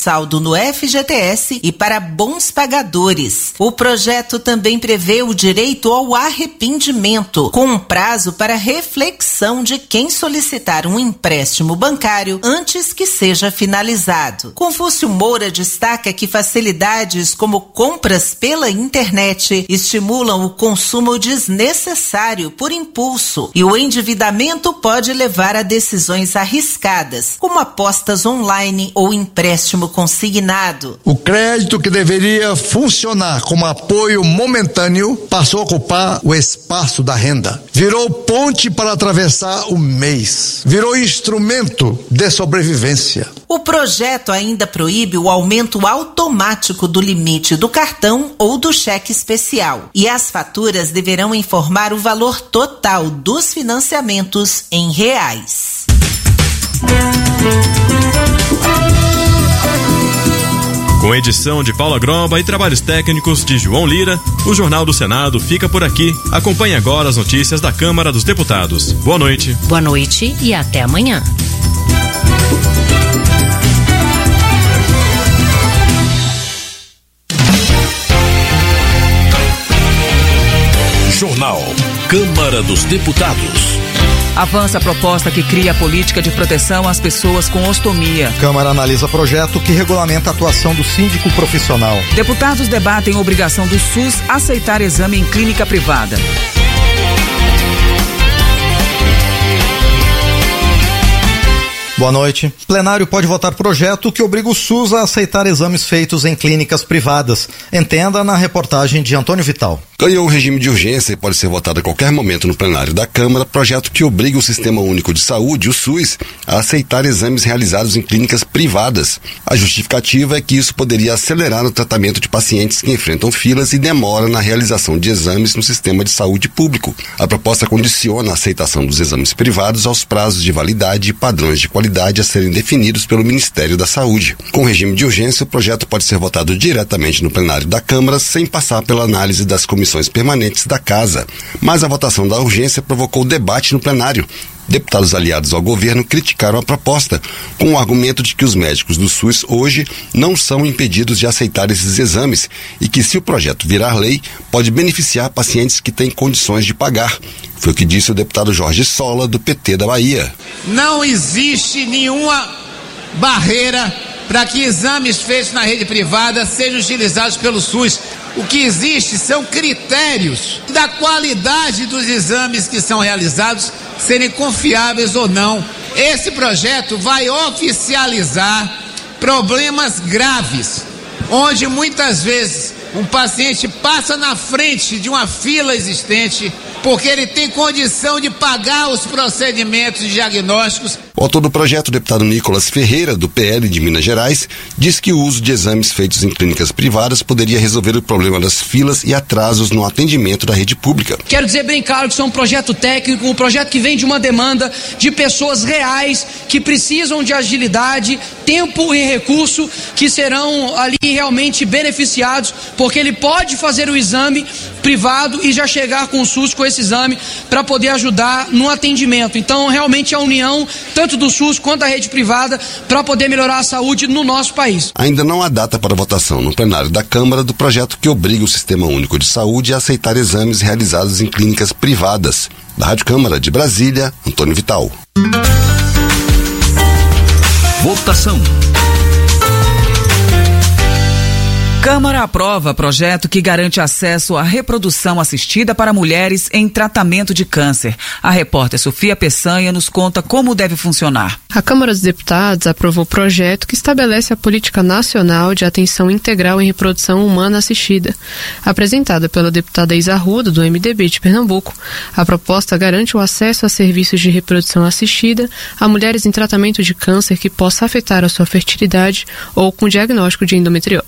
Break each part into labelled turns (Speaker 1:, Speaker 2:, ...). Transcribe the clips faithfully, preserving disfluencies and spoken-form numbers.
Speaker 1: saldo no F G T S e para bons pagadores. O projeto também prevê o direito ao arrependimento, com um prazo para reflexão de quem solicitar um empréstimo bancário antes que seja finalizado. Confúcio Moura destaca que facilidades como compras pela internet estimulam o consumo desnecessário por impulso e o endividamento pode levar a decisões arriscadas, como apostas online ou empréstimo consignado.
Speaker 2: O crédito que deveria funcionar como apoio momentâneo passou a ocupar o espaço da renda. Virou ponte para atravessar o mês. Virou instrumento de sobrevivência.
Speaker 1: O projeto ainda proíbe o aumento automático do limite do cartão ou do cheque especial. E as faturas deverão informar o valor total dos financiamentos em reais.
Speaker 3: Com edição de Paula Gromba e trabalhos técnicos de João Lira, o Jornal do Senado fica por aqui. Acompanhe agora as notícias da Câmara dos Deputados. Boa noite.
Speaker 4: Boa noite e até amanhã.
Speaker 5: Jornal Câmara dos Deputados.
Speaker 6: Avança a proposta que cria a política de proteção às pessoas com ostomia.
Speaker 7: Câmara analisa projeto que regulamenta a atuação do síndico profissional.
Speaker 6: Deputados debatem a obrigação do SUS aceitar exame em clínica privada.
Speaker 7: Boa noite. Plenário pode votar projeto que obriga o SUS a aceitar exames feitos em clínicas privadas. Entenda na reportagem de Antônio Vital.
Speaker 8: Ganhou o regime de urgência e pode ser votado a qualquer momento no plenário da Câmara, projeto que obriga o Sistema Único de Saúde, o SUS, a aceitar exames realizados em clínicas privadas. A justificativa é que isso poderia acelerar o tratamento de pacientes que enfrentam filas e demora na realização de exames no sistema de saúde público. A proposta condiciona a aceitação dos exames privados aos prazos de validade e padrões de qualidade a serem definidos pelo Ministério da Saúde. Com regime de urgência, o projeto pode ser votado diretamente no plenário da Câmara sem passar pela análise das comissões permanentes da Casa. Mas a votação da urgência provocou debate no plenário. Deputados aliados ao governo criticaram a proposta, com o argumento de que os médicos do SUS hoje não são impedidos de aceitar esses exames e que, se o projeto virar lei, pode beneficiar pacientes que têm condições de pagar. Foi o que disse o deputado Jorge Sola, do P T da Bahia.
Speaker 9: Não existe nenhuma barreira para que exames feitos na rede privada sejam utilizados pelo SUS. O que existe são critérios da qualidade dos exames que são realizados serem confiáveis ou não. Esse projeto vai oficializar problemas graves, onde muitas vezes um paciente passa na frente de uma fila existente porque ele tem condição de pagar os procedimentos diagnósticos.
Speaker 8: O autor do projeto, o deputado Nicolas Ferreira, do P L de Minas Gerais, diz que o uso de exames feitos em clínicas privadas poderia resolver o problema das filas e atrasos no atendimento da rede pública.
Speaker 10: Quero dizer bem claro que isso é um projeto técnico, um projeto que vem de uma demanda de pessoas reais que precisam de agilidade, tempo e recurso, que serão ali realmente beneficiados, porque ele pode fazer o exame privado e já chegar com o SUS com esse exame para poder ajudar no atendimento. Então, realmente, a união tanto do SUS quanto da rede privada para poder melhorar a saúde no nosso país.
Speaker 8: Ainda não há data para votação no plenário da Câmara do projeto que obriga o Sistema Único de Saúde a aceitar exames realizados em clínicas privadas. Da Rádio Câmara de Brasília, Antônio Vital.
Speaker 5: Votação.
Speaker 6: Câmara aprova projeto que garante acesso à reprodução assistida para mulheres em tratamento de câncer. A repórter Sofia Peçanha nos conta como deve funcionar.
Speaker 11: A Câmara dos Deputados aprovou o projeto que estabelece a Política Nacional de Atenção Integral em Reprodução Humana Assistida. Apresentada pela deputada Isa Arruda, do M D B de Pernambuco, a proposta garante o acesso a serviços de reprodução assistida a mulheres em tratamento de câncer que possa afetar a sua fertilidade ou com diagnóstico de endometriose.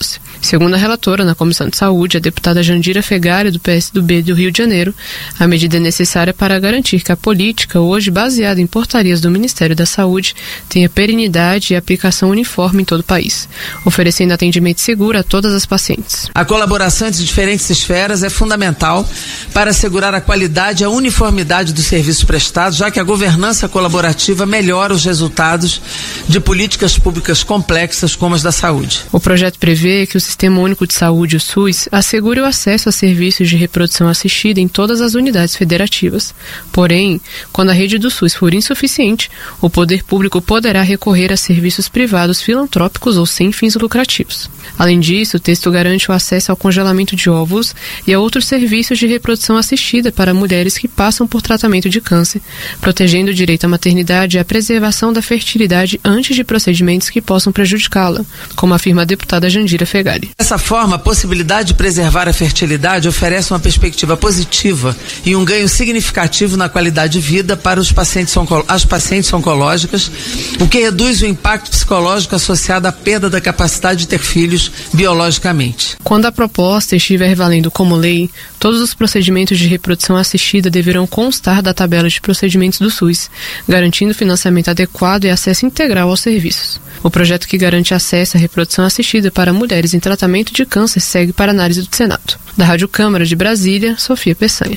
Speaker 11: Segundo a relatora na Comissão de Saúde, a deputada Jandira Fegali, do P S do B do Rio de Janeiro, a medida é necessária para garantir que a política, hoje baseada em portarias do Ministério da Saúde, tenha perenidade e aplicação uniforme em todo o país, oferecendo atendimento seguro a todas as pacientes.
Speaker 12: A colaboração entre diferentes esferas é fundamental para assegurar a qualidade e a uniformidade dos serviços prestados, já que a governança colaborativa melhora os resultados de políticas públicas complexas como as da saúde.
Speaker 11: O projeto prevê que o Sistema Único de Saúde, o SUS, assegure o acesso a serviços de reprodução assistida em todas as unidades federativas. Porém, quando a rede do SUS for insuficiente, o poder público poderá recorrer a serviços privados filantrópicos ou sem fins lucrativos. Além disso, o texto garante o acesso ao congelamento de óvulos e a outros serviços de reprodução assistida para mulheres que passam por tratamento de câncer, protegendo o direito à maternidade e à preservação da fertilidade antes de procedimentos que possam prejudicá-la, como afirma a deputada Jandira Fegali.
Speaker 12: Dessa forma, a possibilidade de preservar a fertilidade oferece uma perspectiva positiva e um ganho significativo na qualidade de vida para os pacientes onco- as pacientes oncológicas, o que reduz o impacto psicológico associado à perda da capacidade de ter filhos biologicamente.
Speaker 11: Quando a proposta estiver valendo como lei, todos os procedimentos de reprodução assistida deverão constar da tabela de procedimentos do SUS, garantindo financiamento adequado e acesso integral aos serviços. O projeto que garante acesso à reprodução assistida para mulheres em tratamento de câncer segue para análise do Senado. Da Rádio Câmara de Brasília, Sofia Peçanha.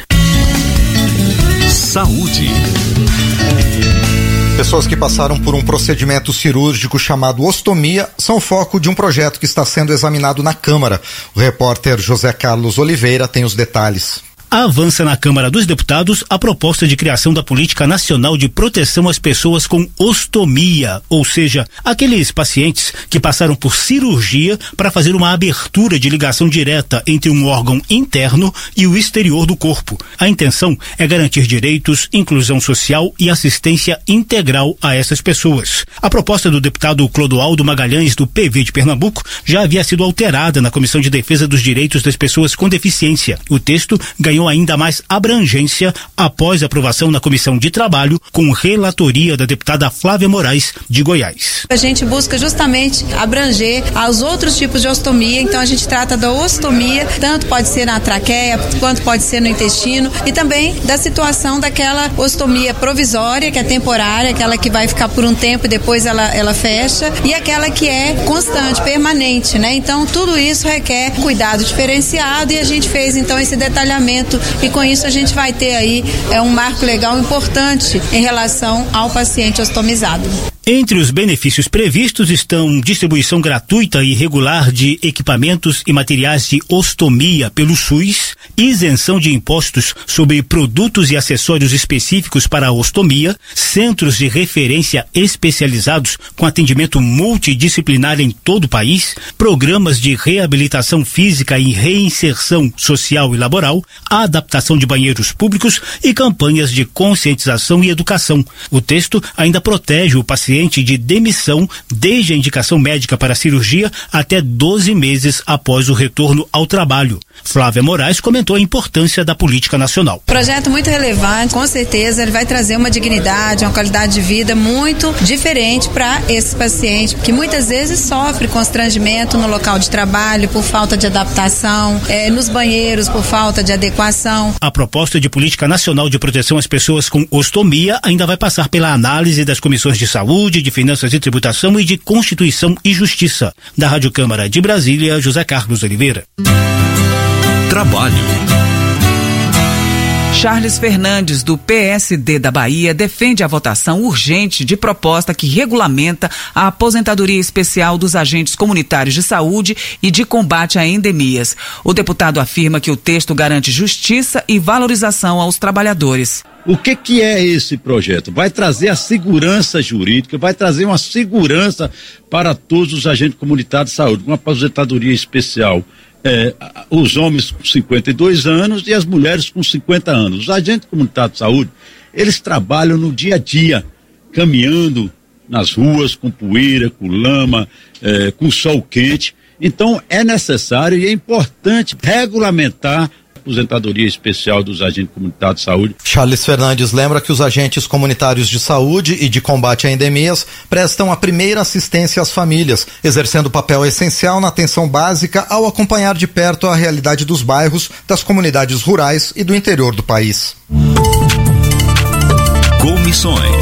Speaker 5: Saúde.
Speaker 7: Pessoas que passaram por um procedimento cirúrgico chamado ostomia são foco de um projeto que está sendo examinado na Câmara. O repórter José Carlos Oliveira tem os detalhes.
Speaker 13: Avança na Câmara dos Deputados a proposta de criação da Política Nacional de Proteção às Pessoas com Ostomia, ou seja, aqueles pacientes que passaram por cirurgia para fazer uma abertura de ligação direta entre um órgão interno e o exterior do corpo. A intenção é garantir direitos, inclusão social e assistência integral a essas pessoas. A proposta do deputado Clodoaldo Magalhães, do P V de Pernambuco, já havia sido alterada na Comissão de Defesa dos Direitos das Pessoas com Deficiência. O texto ganhou ainda mais abrangência após a aprovação na Comissão de Trabalho, com relatoria da deputada Flávia Moraes, de Goiás.
Speaker 14: A gente busca justamente abranger aos outros tipos de ostomia, então a gente trata da ostomia, tanto pode ser na traqueia, quanto pode ser no intestino, e também da situação daquela ostomia provisória, que é temporária, aquela que vai ficar por um tempo e depois ela, ela fecha, e aquela que é constante, permanente, né? Então tudo isso requer cuidado diferenciado e a gente fez então esse detalhamento e com isso a gente vai ter aí é, um marco legal importante em relação ao paciente ostomizado.
Speaker 13: Entre os benefícios previstos estão distribuição gratuita e regular de equipamentos e materiais de ostomia pelo SUS, isenção de impostos sobre produtos e acessórios específicos para a ostomia, centros de referência especializados com atendimento multidisciplinar em todo o país, programas de reabilitação física e reinserção social e laboral, adaptação de banheiros públicos e campanhas de conscientização e educação. O texto ainda protege o paciente de demissão desde a indicação médica para a cirurgia até doze meses após o retorno ao trabalho. Flávia Moraes comentou a importância da política nacional.
Speaker 14: Projeto muito relevante, com certeza ele vai trazer uma dignidade, uma qualidade de vida muito diferente para esse paciente, que muitas vezes sofre constrangimento no local de trabalho por falta de adaptação, é, nos banheiros por falta de adequação.
Speaker 13: A proposta de política nacional de proteção às pessoas com ostomia ainda vai passar pela análise das comissões de saúde, de Finanças e Tributação e de Constituição e Justiça. Da Rádio Câmara de Brasília, José Carlos Oliveira.
Speaker 5: Trabalho.
Speaker 6: Charles Fernandes, do P S D da Bahia, defende a votação urgente de proposta que regulamenta a aposentadoria especial dos agentes comunitários de saúde e de combate a endemias. O deputado afirma que o texto garante justiça e valorização aos trabalhadores.
Speaker 15: O que que é esse projeto? Vai trazer a segurança jurídica, vai trazer uma segurança para todos os agentes comunitários de saúde, uma aposentadoria especial. É, os homens com cinquenta e dois anos e as mulheres com cinquenta anos. Os agentes comunitários de saúde, eles trabalham no dia a dia, caminhando nas ruas com poeira, com lama, é, com sol quente. Então é necessário e é importante regulamentar aposentadoria especial dos agentes comunitários de saúde.
Speaker 7: Charles Fernandes lembra que os agentes comunitários de saúde e de combate a endemias prestam a primeira assistência às famílias, exercendo papel essencial na atenção básica ao acompanhar de perto a realidade dos bairros, das comunidades rurais e do interior do país.
Speaker 5: Comissões.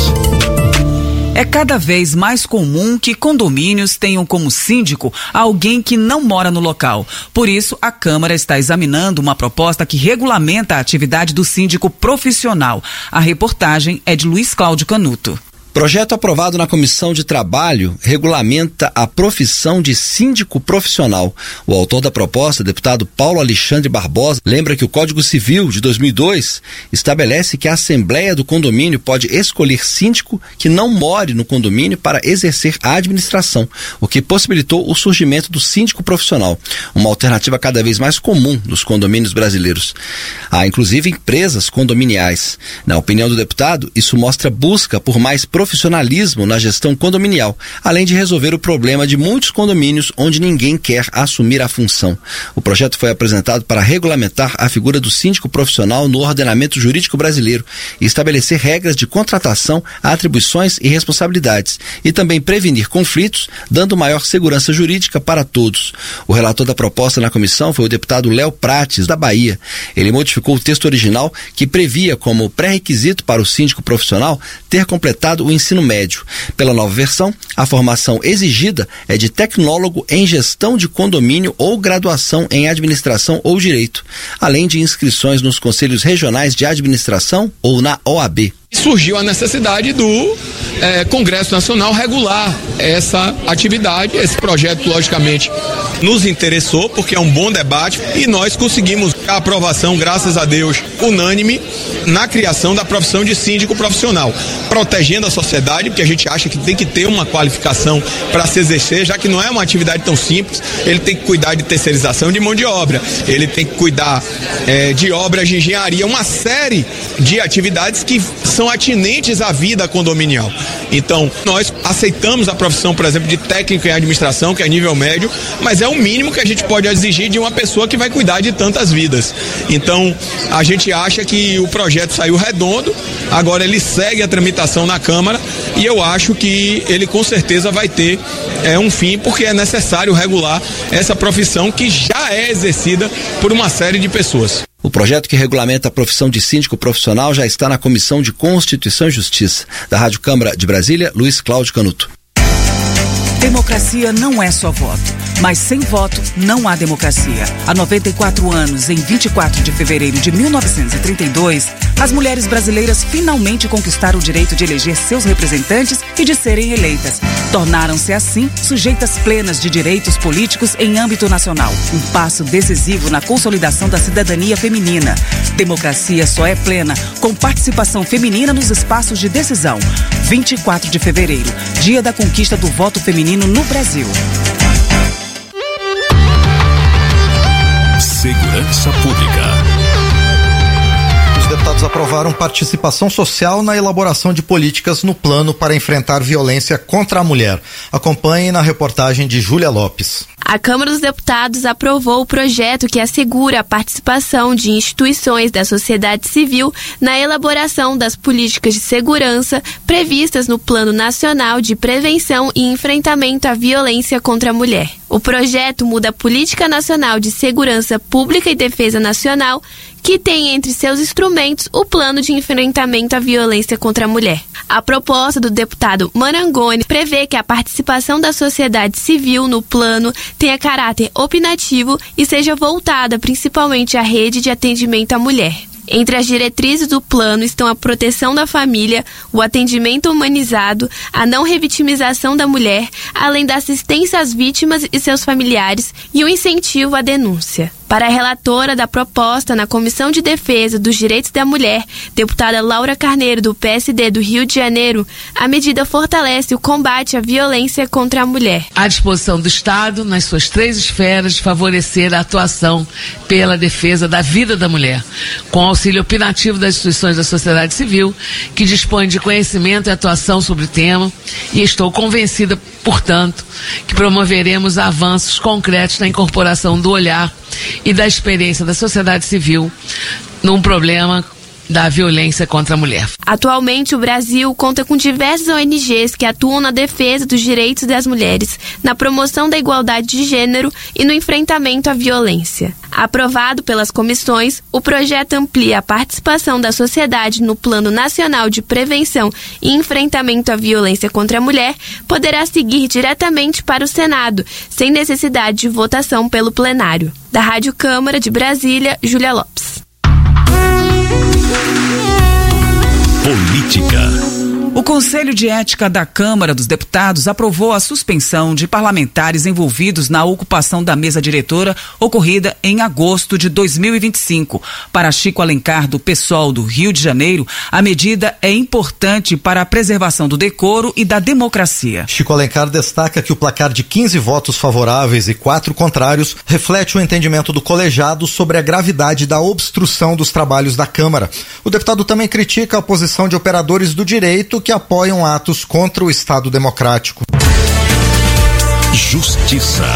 Speaker 6: É cada vez mais comum que condomínios tenham como síndico alguém que não mora no local. Por isso, a Câmara está examinando uma proposta que regulamenta a atividade do síndico profissional. A reportagem é de Luiz Cláudio Canuto.
Speaker 16: Projeto aprovado na Comissão de Trabalho regulamenta a profissão de síndico profissional. O autor da proposta, deputado Paulo Alexandre Barbosa, lembra que o Código Civil de dois mil e dois estabelece que a Assembleia do Condomínio pode escolher síndico que não more no condomínio para exercer a administração, o que possibilitou o surgimento do síndico profissional, uma alternativa cada vez mais comum nos condomínios brasileiros. Há inclusive empresas condominiais. Na opinião do deputado, isso mostra busca por mais profissionalismo profissionalismo na gestão condominial, além de resolver o problema de muitos condomínios onde ninguém quer assumir a função. O projeto foi apresentado para regulamentar a figura do síndico profissional no ordenamento jurídico brasileiro e estabelecer regras de contratação, atribuições e responsabilidades, e também prevenir conflitos, dando maior segurança jurídica para todos. O relator da proposta na comissão foi o deputado Léo Prates, da Bahia. Ele modificou o texto original que previa como pré-requisito para o síndico profissional ter completado o ensino médio. Pela nova versão, a formação exigida é de tecnólogo em gestão de condomínio ou graduação em administração ou direito, além de inscrições nos conselhos regionais de administração ou na O A B.
Speaker 17: Surgiu a necessidade do é, Congresso Nacional regular essa atividade. Esse projeto, logicamente, nos interessou porque é um bom debate e nós conseguimos a aprovação, graças a Deus, unânime na criação da profissão de síndico profissional, protegendo a sociedade, porque a gente acha que tem que ter uma qualificação para se exercer, já que não é uma atividade tão simples. Ele tem que cuidar de terceirização de mão de obra, ele tem que cuidar é, de obras de engenharia, uma série de atividades que são atinentes à vida condominial. Então, nós aceitamos a profissão, por exemplo, de técnico em administração, que é nível médio, mas é o mínimo que a gente pode exigir de uma pessoa que vai cuidar de tantas vidas. Então, a gente acha que o projeto saiu redondo, agora ele segue a tramitação na Câmara e eu acho que ele com certeza vai ter é, um fim, porque é necessário regular essa profissão que já é exercida por uma série de pessoas.
Speaker 16: O projeto que regulamenta a profissão de síndico profissional já está na Comissão de Constituição e Justiça. Da Rádio Câmara de Brasília, Luiz Cláudio Canuto.
Speaker 6: Democracia não é só voto, mas sem voto não há democracia. Há noventa e quatro anos, em vinte e quatro de fevereiro de mil novecentos e trinta e dois, as mulheres brasileiras finalmente conquistaram o direito de eleger seus representantes e de serem eleitas. Tornaram-se, assim, sujeitas plenas de direitos políticos em âmbito nacional. Um passo decisivo na consolidação da cidadania feminina. Democracia só é plena com participação feminina nos espaços de decisão. vinte e quatro de fevereiro, dia da conquista do voto feminino no Brasil.
Speaker 5: Segurança Pública.
Speaker 7: Os deputados aprovaram participação social na elaboração de políticas no plano para enfrentar violência contra a mulher. Acompanhe na reportagem de Júlia Lopes.
Speaker 18: A Câmara dos Deputados aprovou o projeto que assegura a participação de instituições da sociedade civil na elaboração das políticas de segurança previstas no Plano Nacional de Prevenção e Enfrentamento à Violência contra a Mulher. O projeto muda a Política Nacional de Segurança Pública e Defesa Nacional, que tem entre seus instrumentos o Plano de Enfrentamento à Violência contra a Mulher. A proposta do deputado Marangoni prevê que a participação da sociedade civil no plano tenha caráter opinativo e seja voltada principalmente à rede de atendimento à mulher. Entre as diretrizes do plano estão a proteção da família, o atendimento humanizado, a não revitimização da mulher, além da assistência às vítimas e seus familiares e o incentivo à denúncia. Para a relatora da proposta na Comissão de Defesa dos Direitos da Mulher, deputada Laura Carneiro, do P S D do Rio de Janeiro, a medida fortalece o combate à violência contra a mulher.
Speaker 12: À disposição do Estado, nas suas três esferas, de favorecer a atuação pela defesa da vida da mulher, com auxílio opinativo das instituições da sociedade civil, que dispõem de conhecimento e atuação sobre o tema, e estou convencida
Speaker 19: portanto, que promoveremos avanços concretos na incorporação do olhar e da experiência da sociedade civil num problema da violência contra a mulher.
Speaker 18: Atualmente, o Brasil conta com diversas O N Gs que atuam na defesa dos direitos das mulheres, na promoção da igualdade de gênero e no enfrentamento à violência. Aprovado pelas comissões, o projeto amplia a participação da sociedade no Plano Nacional de Prevenção e Enfrentamento à Violência contra a Mulher, poderá seguir diretamente para o Senado, sem necessidade de votação pelo plenário. Da Rádio Câmara de Brasília, Júlia Lopes.
Speaker 5: Política.
Speaker 6: O Conselho de Ética da Câmara dos Deputados aprovou a suspensão de parlamentares envolvidos na ocupação da mesa diretora ocorrida em agosto de dois mil e vinte e cinco. Para Chico Alencar, do PSOL do Rio de Janeiro, a medida é importante para a preservação do decoro e da democracia.
Speaker 7: Chico Alencar destaca que o placar de quinze votos favoráveis e quatro contrários reflete o entendimento do colegiado sobre a gravidade da obstrução dos trabalhos da Câmara. O deputado também critica a posição de operadores do direito que apoiam atos contra o Estado democrático.
Speaker 5: Justiça.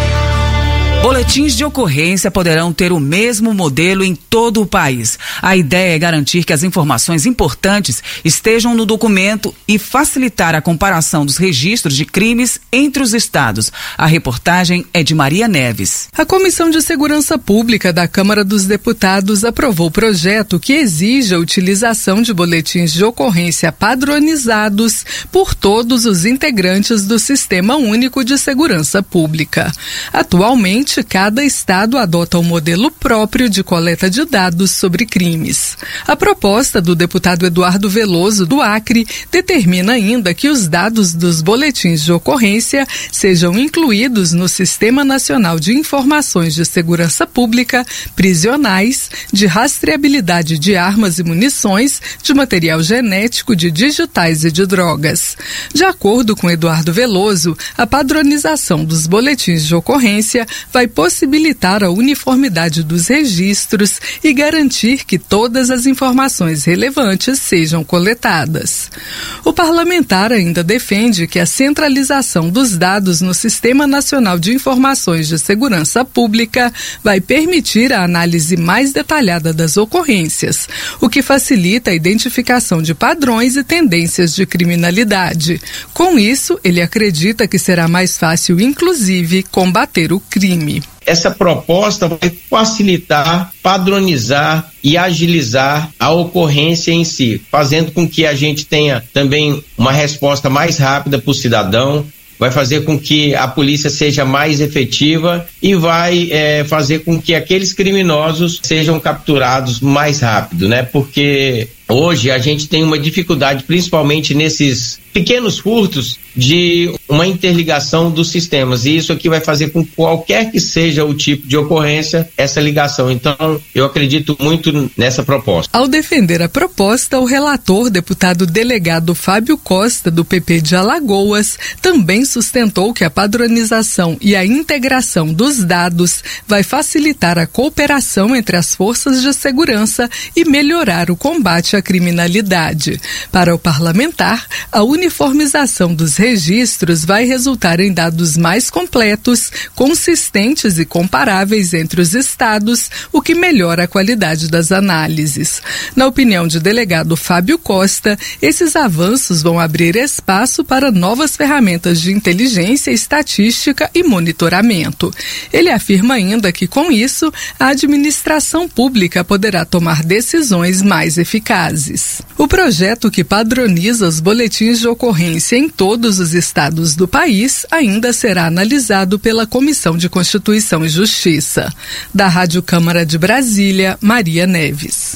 Speaker 6: Boletins de ocorrência poderão ter o mesmo modelo em todo o país. A ideia é garantir que as informações importantes estejam no documento e facilitar a comparação dos registros de crimes entre os estados. A reportagem é de Maria Neves.
Speaker 20: A Comissão de Segurança Pública da Câmara dos Deputados aprovou o projeto que exige a utilização de boletins de ocorrência padronizados por todos os integrantes do Sistema Único de Segurança Pública. Atualmente, cada estado adota um modelo próprio de coleta de dados sobre crimes. A proposta do deputado Eduardo Veloso, do Acre, determina ainda que os dados dos boletins de ocorrência sejam incluídos no Sistema Nacional de Informações de Segurança Pública, prisionais, de rastreabilidade de armas e munições, de material genético, de digitais e de drogas. De acordo com Eduardo Veloso, a padronização dos boletins de ocorrência vai possibilitar a uniformidade dos registros e garantir que todas as informações relevantes sejam coletadas. O parlamentar ainda defende que a centralização dos dados no Sistema Nacional de Informações de Segurança Pública vai permitir a análise mais detalhada das ocorrências, o que facilita a identificação de padrões e tendências de criminalidade. Com isso, ele acredita que será mais fácil, inclusive, combater o crime.
Speaker 21: Essa proposta vai facilitar, padronizar e agilizar a ocorrência em si, fazendo com que a gente tenha também uma resposta mais rápida para o cidadão, vai fazer com que a polícia seja mais efetiva e vai é, fazer com que aqueles criminosos sejam capturados mais rápido, né? Porque hoje a gente tem uma dificuldade, principalmente nesses pequenos furtos, de uma interligação dos sistemas, e isso aqui vai fazer com que qualquer que seja o tipo de ocorrência, essa ligação. Então, eu acredito muito nessa proposta.
Speaker 20: Ao defender a proposta, o relator, deputado delegado Fábio Costa, do P P de Alagoas, também sustentou que a padronização e a integração dos dados vai facilitar a cooperação entre as forças de segurança e melhorar o combate à criminalidade. Para o parlamentar, a uniformização dos registros vai resultar em dados mais completos, consistentes e comparáveis entre os estados, o que melhora a qualidade das análises. Na opinião de delegado Fábio Costa, esses avanços vão abrir espaço para novas ferramentas de inteligência, estatística e monitoramento. Ele afirma ainda que, com isso, a administração pública poderá tomar decisões mais eficazes. O projeto que padroniza os boletins de ocorrência em todos os estados do país ainda será analisado pela Comissão de Constituição e Justiça. Da Rádio Câmara de Brasília, Maria Neves.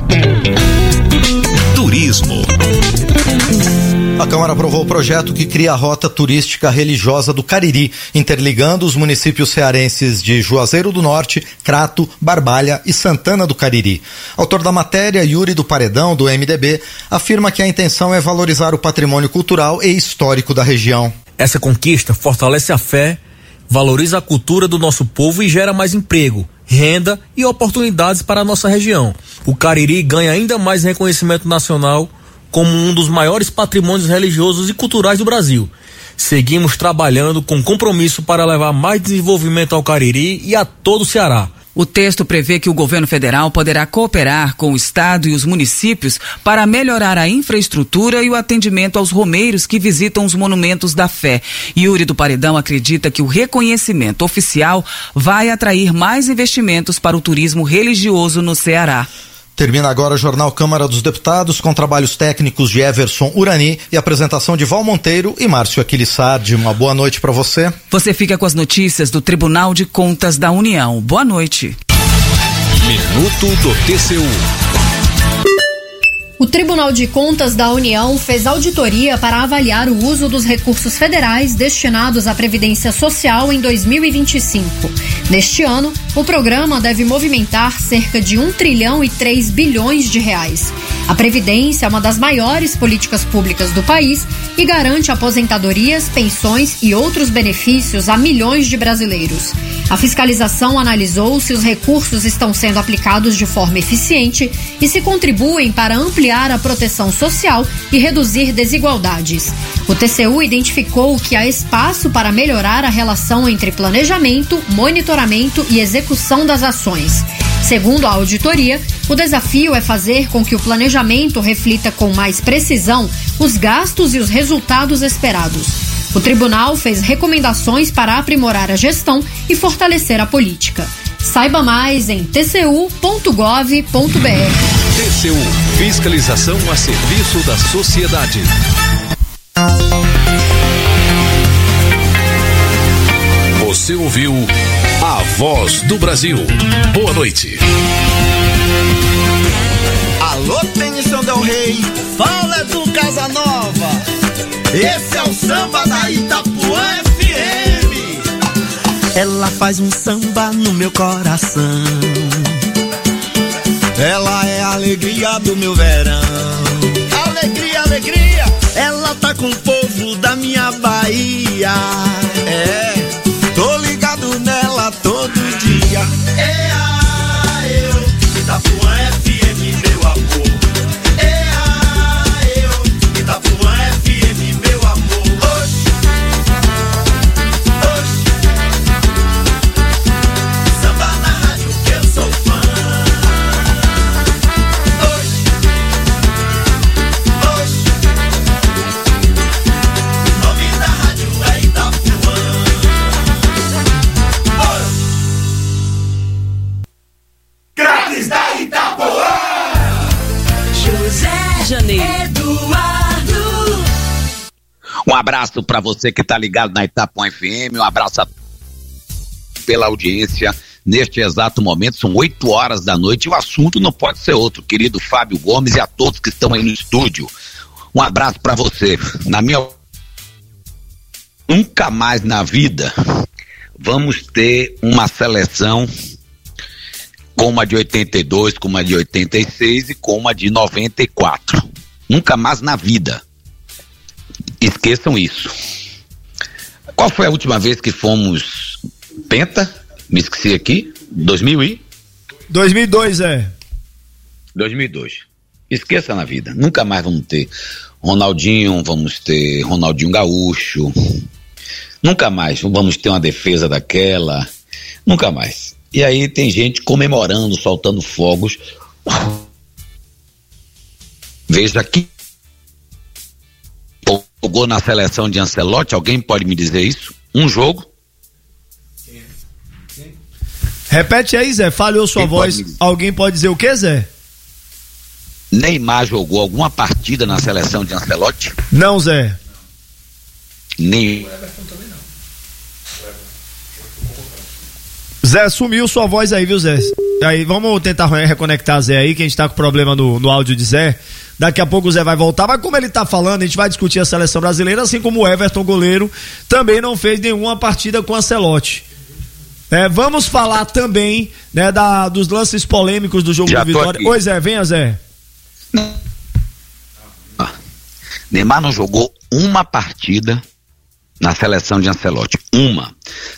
Speaker 5: Turismo.
Speaker 7: A Câmara aprovou o projeto que cria a rota turística religiosa do Cariri, interligando os municípios cearenses de Juazeiro do Norte, Crato, Barbalha e Santana do Cariri. Autor da matéria, Yuri do Paredão, do M D B, afirma que a intenção é valorizar o patrimônio cultural e histórico da região.
Speaker 22: Essa conquista fortalece a fé, valoriza a cultura do nosso povo e gera mais emprego, renda e oportunidades para a nossa região. O Cariri ganha ainda mais reconhecimento nacional como um dos maiores patrimônios religiosos e culturais do Brasil, seguimos trabalhando com compromisso para levar mais desenvolvimento ao Cariri e a todo o Ceará.
Speaker 6: O texto prevê que o governo federal poderá cooperar com o estado e os municípios para melhorar a infraestrutura e o atendimento aos romeiros que visitam os monumentos da fé. Yuri do Paredão acredita que o reconhecimento oficial vai atrair mais investimentos para o turismo religioso no Ceará.
Speaker 7: Termina agora o Jornal Câmara dos Deputados com trabalhos técnicos de Everson Urani e apresentação de Val Monteiro e Márcio Aquilissardi. Uma boa noite para você.
Speaker 6: Você fica com as notícias do Tribunal de Contas da União. Boa noite.
Speaker 5: Minuto do T C U.
Speaker 1: O Tribunal de Contas da União fez auditoria para avaliar o uso dos recursos federais destinados à Previdência Social em dois mil e vinte e cinco. Neste ano, o programa deve movimentar cerca de um trilhão e três bilhões de reais. A Previdência é uma das maiores políticas públicas do país e garante aposentadorias, pensões e outros benefícios a milhões de brasileiros. A fiscalização analisou se os recursos estão sendo aplicados de forma eficiente e se contribuem para ampliar a proteção social e reduzir desigualdades. O T C U identificou que há espaço para melhorar a relação entre planejamento, monitoramento e execução das ações. Segundo a auditoria, o desafio é fazer com que o planejamento reflita com mais precisão os gastos e os resultados esperados. O tribunal fez recomendações para aprimorar a gestão e fortalecer a política. Saiba mais em t c u ponto gov ponto b r.
Speaker 5: T C U, fiscalização a serviço da sociedade. Você ouviu a Voz do Brasil. Boa noite.
Speaker 2: Alô, Tennyson Del Rey, fala do Casanova. Esse é o samba da Itapuã F M. Ela faz um samba no meu coração. Ela é a alegria do meu verão. Alegria, alegria. Ela tá com o povo da minha Bahia. É, tô ligado nela todo dia. É a eu, Itapuã F M, meu amor. É a eu, Itapuã F M, meu amor. Oxi, oxi. Samba na rádio que eu sou fã. Oxi, oxi. O nome da rádio é Itapuã. Grátis da Itapuã.
Speaker 23: José
Speaker 6: Janeiro.
Speaker 23: Eduardo.
Speaker 24: Um abraço para você que tá ligado na Itapuã F M, um abraço a... pela audiência. Neste exato momento, são oito horas da noite e o assunto não pode ser outro, querido Fábio Gomes e a todos que estão aí no estúdio. Um abraço para você. Na minha... Nunca mais na vida vamos ter uma seleção como a de oitenta e dois, como a de oitenta e seis e como a de noventa e quatro. Nunca mais na vida. Esqueçam isso. Qual foi a última vez que fomos penta? Me esqueci aqui. dois mil e?
Speaker 25: dois mil e dois, é.
Speaker 24: dois mil e dois. Esqueça na vida. Nunca mais vamos ter Ronaldinho, vamos ter Ronaldinho Gaúcho. Nunca mais vamos ter uma defesa daquela. Nunca mais. E aí tem gente comemorando, soltando fogos. Veja aqui. Jogou na seleção de Ancelotti, alguém pode me dizer isso? Um jogo?
Speaker 25: Repete aí, Zé, falhou sua Quem voz. Pode alguém pode dizer o que, Zé?
Speaker 24: Neymar jogou alguma partida na seleção de Ancelotti?
Speaker 25: Não, Zé.
Speaker 24: Nem.
Speaker 25: Zé, sumiu sua voz aí, viu, Zé? Aí, vamos tentar reconectar Zé aí, que a gente tá com problema no, no áudio de Zé. Daqui a pouco o Zé vai voltar, mas como ele tá falando, a gente vai discutir a seleção brasileira, assim como o Everton, goleiro, também não fez nenhuma partida com Ancelotti. É, vamos falar também, né, da, dos lances polêmicos do jogo Já do Vitória. Aqui. Oi, Zé, venha, Zé.
Speaker 24: Neymar não jogou uma partida na seleção de Ancelotti. Uma.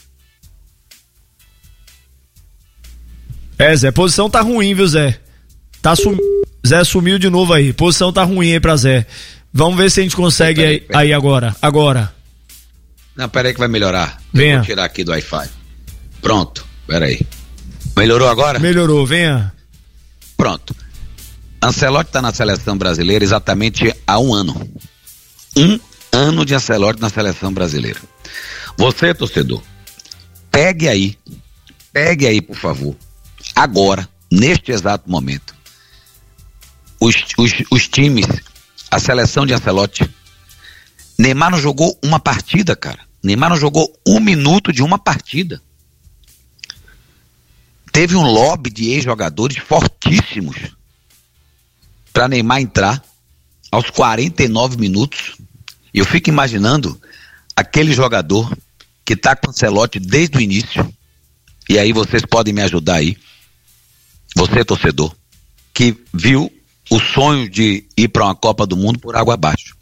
Speaker 25: É, Zé, posição tá ruim, viu, Zé? Tá sum... Zé sumiu de novo aí. Posição tá ruim aí pra Zé. Vamos ver se a gente consegue aí, aí agora. Agora.
Speaker 24: Não, peraí que vai melhorar.
Speaker 25: Venha.
Speaker 24: Eu vou tirar aqui do Wi-Fi. Pronto, peraí. Melhorou agora?
Speaker 25: Melhorou, venha.
Speaker 24: Pronto. Ancelotti está na seleção brasileira exatamente há um ano. Um ano de Ancelotti na seleção brasileira. Você, torcedor, pegue aí, pegue aí, por favor, agora, neste exato momento, os, os, os times, a seleção de Ancelotti. Neymar não jogou uma partida, cara. Neymar não jogou um minuto de uma partida. Teve um lobby de ex-jogadores fortíssimos para Neymar entrar aos quarenta e nove minutos. Eu fico imaginando aquele jogador que tá com o Ancelotti desde o início. E aí vocês podem me ajudar aí. Você, torcedor, que viu o sonho de ir para uma Copa do Mundo por água abaixo.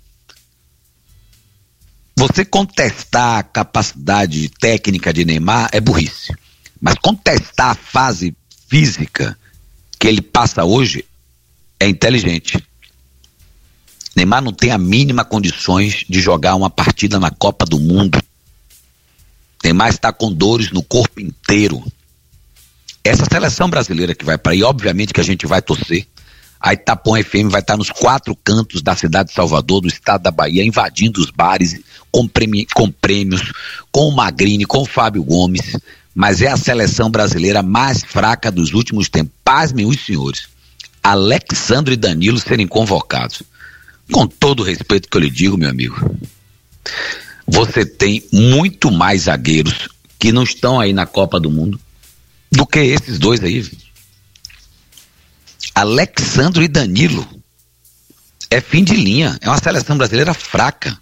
Speaker 24: Você contestar a capacidade técnica de Neymar é burrice. Mas contestar a fase física que ele passa hoje é inteligente. Neymar não tem a mínima condições de jogar uma partida na Copa do Mundo. Neymar está com dores no corpo inteiro. Essa seleção brasileira que vai para aí, obviamente que a gente vai torcer. A Itapuã F M vai estar nos quatro cantos da cidade de Salvador, do estado da Bahia, invadindo os bares com, prêmio, com prêmios, com o Magrini, com o Fábio Gomes, mas é a seleção brasileira mais fraca dos últimos tempos. Pasmem os senhores, Alexandre e Danilo serem convocados. Com todo o respeito que eu lhe digo, meu amigo, você tem muito mais zagueiros que não estão aí na Copa do Mundo do que esses dois aí, gente. Alexandre e Danilo é fim de linha, é uma seleção brasileira fraca.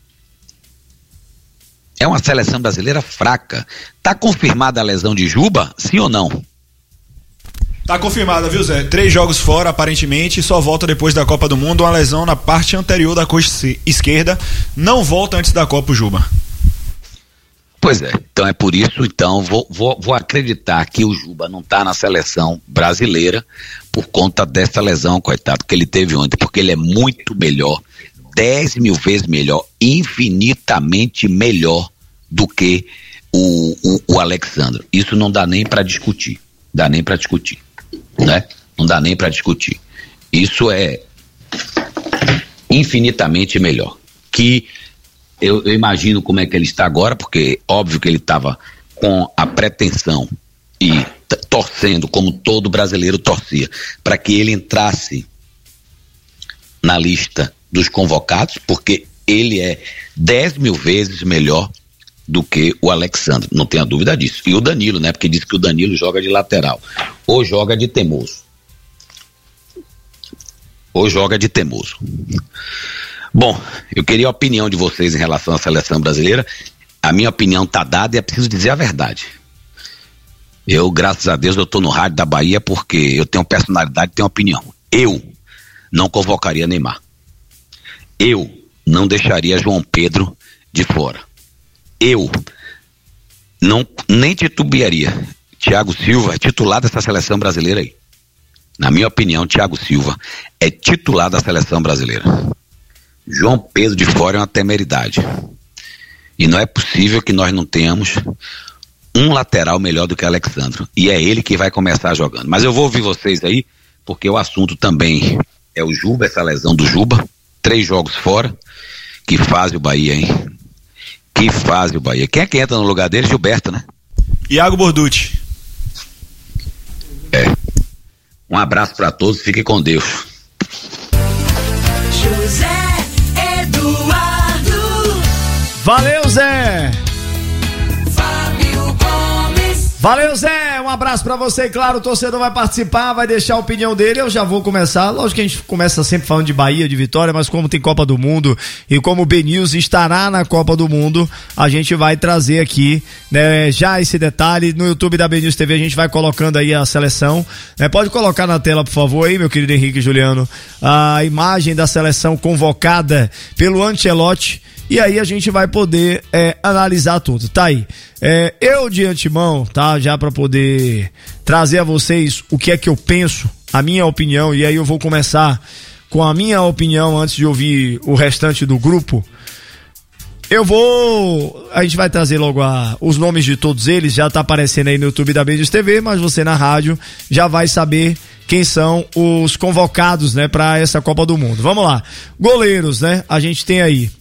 Speaker 24: É uma seleção brasileira fraca. Tá confirmada a lesão de Juba, sim ou não?
Speaker 3: Tá confirmada, viu, Zé? Três jogos fora, aparentemente, só volta depois da Copa do Mundo, uma lesão na parte anterior da coxa esquerda, não volta antes da Copa o Juba.
Speaker 24: Pois é, então é por isso, então, vou, vou, vou acreditar que o Juba não tá na seleção brasileira por conta dessa lesão, coitado, que ele teve ontem, porque ele é muito melhor, dez mil vezes melhor, infinitamente melhor do que o, o, o Alexandre. Isso não dá nem para discutir, dá nem para discutir, né? Não dá nem para discutir. Isso é infinitamente melhor. Que Eu, eu imagino como é que ele está agora, porque óbvio que ele estava com a pretensão e t- torcendo, como todo brasileiro torcia, para que ele entrasse na lista dos convocados, porque ele é dez mil vezes melhor do que o Alexandre, não tenha dúvida disso. E o Danilo, né? Porque diz que o Danilo joga de lateral, ou joga de teimoso. Ou joga de teimoso. Bom, eu queria a opinião de vocês em relação à seleção brasileira. A minha opinião tá dada e é preciso dizer a verdade. Eu, graças a Deus, eu tô no rádio da Bahia porque eu tenho personalidade e tenho opinião. Eu não convocaria Neymar. Eu não deixaria João Pedro de fora. Eu não nem titubearia. Thiago Silva é titular dessa seleção brasileira aí. Na minha opinião, Thiago Silva é titular da seleção brasileira. João Pedro de fora é uma temeridade. E não é possível que nós não tenhamos um lateral melhor do que Alexandre. E é ele que vai começar jogando. Mas eu vou ouvir vocês aí, porque o assunto também é o Juba, essa lesão do Juba. Três jogos fora. Que fase o Bahia, hein? Que fase o Bahia. Quem é que entra no lugar dele? Gilberto, né?
Speaker 3: Iago Borducci.
Speaker 24: É. Um abraço pra todos, fiquem com Deus.
Speaker 4: José Eduardo.
Speaker 25: Valeu, Zé!
Speaker 4: Fábio Gomes.
Speaker 25: Valeu, Zé! Um abraço pra você, e claro, o torcedor vai participar, vai deixar a opinião dele, eu já vou começar, lógico que a gente começa sempre falando de Bahia, de Vitória, mas como tem Copa do Mundo e como o B-News estará na Copa do Mundo, a gente vai trazer aqui, né, já esse detalhe, no YouTube da B-News T V a gente vai colocando aí a seleção, né, pode colocar na tela, por favor, aí, meu querido Henrique e Juliano, a imagem da seleção convocada pelo Ancelotti. E aí a gente vai poder é, analisar tudo, tá aí. É, eu de antemão, tá, já pra poder trazer a vocês o que é que eu penso, a minha opinião, e aí eu vou começar com a minha opinião antes de ouvir o restante do grupo. Eu vou. A gente vai trazer logo a, os nomes de todos eles, já tá aparecendo aí no YouTube da Band T V, mas você na rádio já vai saber quem são os convocados, né, pra essa Copa do Mundo. Vamos lá. Goleiros, né? A gente tem aí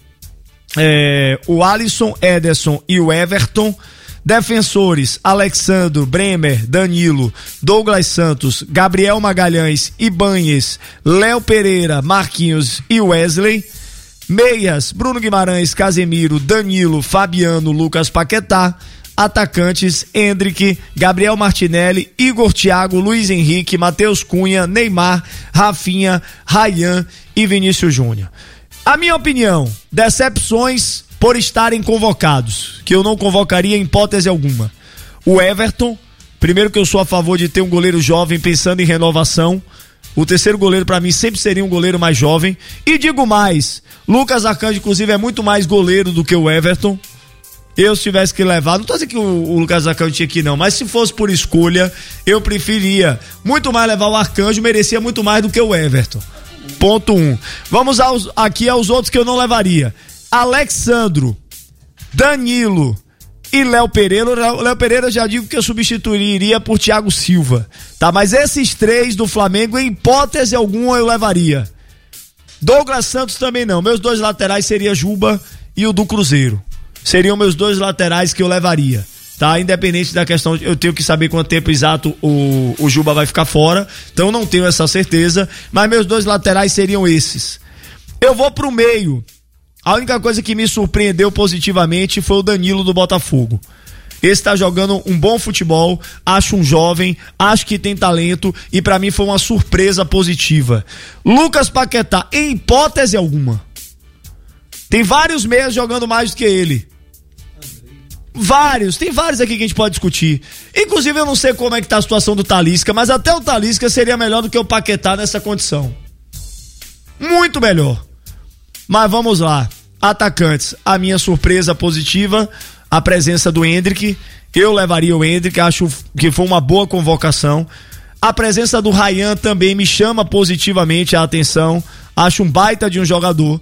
Speaker 25: é, o Alisson, Ederson e o Everton. Defensores, Alexandro, Bremer, Danilo, Douglas Santos, Gabriel Magalhães, Ibanhes, Léo Pereira, Marquinhos e Wesley. Meias, Bruno Guimarães, Casemiro, Danilo, Fabiano, Lucas Paquetá. Atacantes, Endrick, Gabriel Martinelli, Igor Thiago, Luiz Henrique, Matheus Cunha, Neymar, Rafinha, Rayhan e Vinícius Júnior. A minha opinião, decepções por estarem convocados, que eu não convocaria em hipótese alguma. O Everton, primeiro que eu sou a favor de ter um goleiro jovem pensando em renovação. O terceiro goleiro pra mim sempre seria um goleiro mais jovem. E digo mais, Lucas Arcanjo inclusive é muito mais goleiro do que o Everton. Eu se tivesse que levar, não tô dizendo que o, o Lucas Arcanjo tinha que ir não, mas se fosse por escolha, eu preferia muito mais levar o Arcanjo, merecia muito mais do que o Everton. Ponto um. Vamos aos, aqui aos outros que eu não levaria. Alexandro, Danilo e Léo Pereira. Léo Pereira eu já digo que eu substituiria por Thiago Silva, tá? Mas esses três do Flamengo, em hipótese alguma, eu levaria. Douglas Santos também não. Meus dois laterais seriam Juba e o do Cruzeiro. Seriam meus dois laterais que eu levaria, tá? Independente da questão, eu tenho que saber quanto tempo exato o, o Juba vai ficar fora, então não tenho essa certeza, mas meus dois laterais seriam esses. Eu vou pro meio. A única coisa que me surpreendeu positivamente foi o Danilo do Botafogo. Esse tá jogando um bom futebol, acho um jovem, acho que tem talento e pra mim foi uma surpresa positiva. Lucas Paquetá, em hipótese alguma. Tem vários meias jogando mais do que ele. Vários, tem vários aqui que a gente pode discutir. Inclusive eu não sei como é que tá a situação do Talisca, mas até o Talisca seria melhor do que o Paquetá nessa condição. Muito melhor. Mas vamos lá. Atacantes, a minha surpresa positiva, a presença do Endrick. Eu levaria o Endrick, acho que foi uma boa convocação. A presença do Rayhan também me chama positivamente a atenção. Acho um baita de um jogador.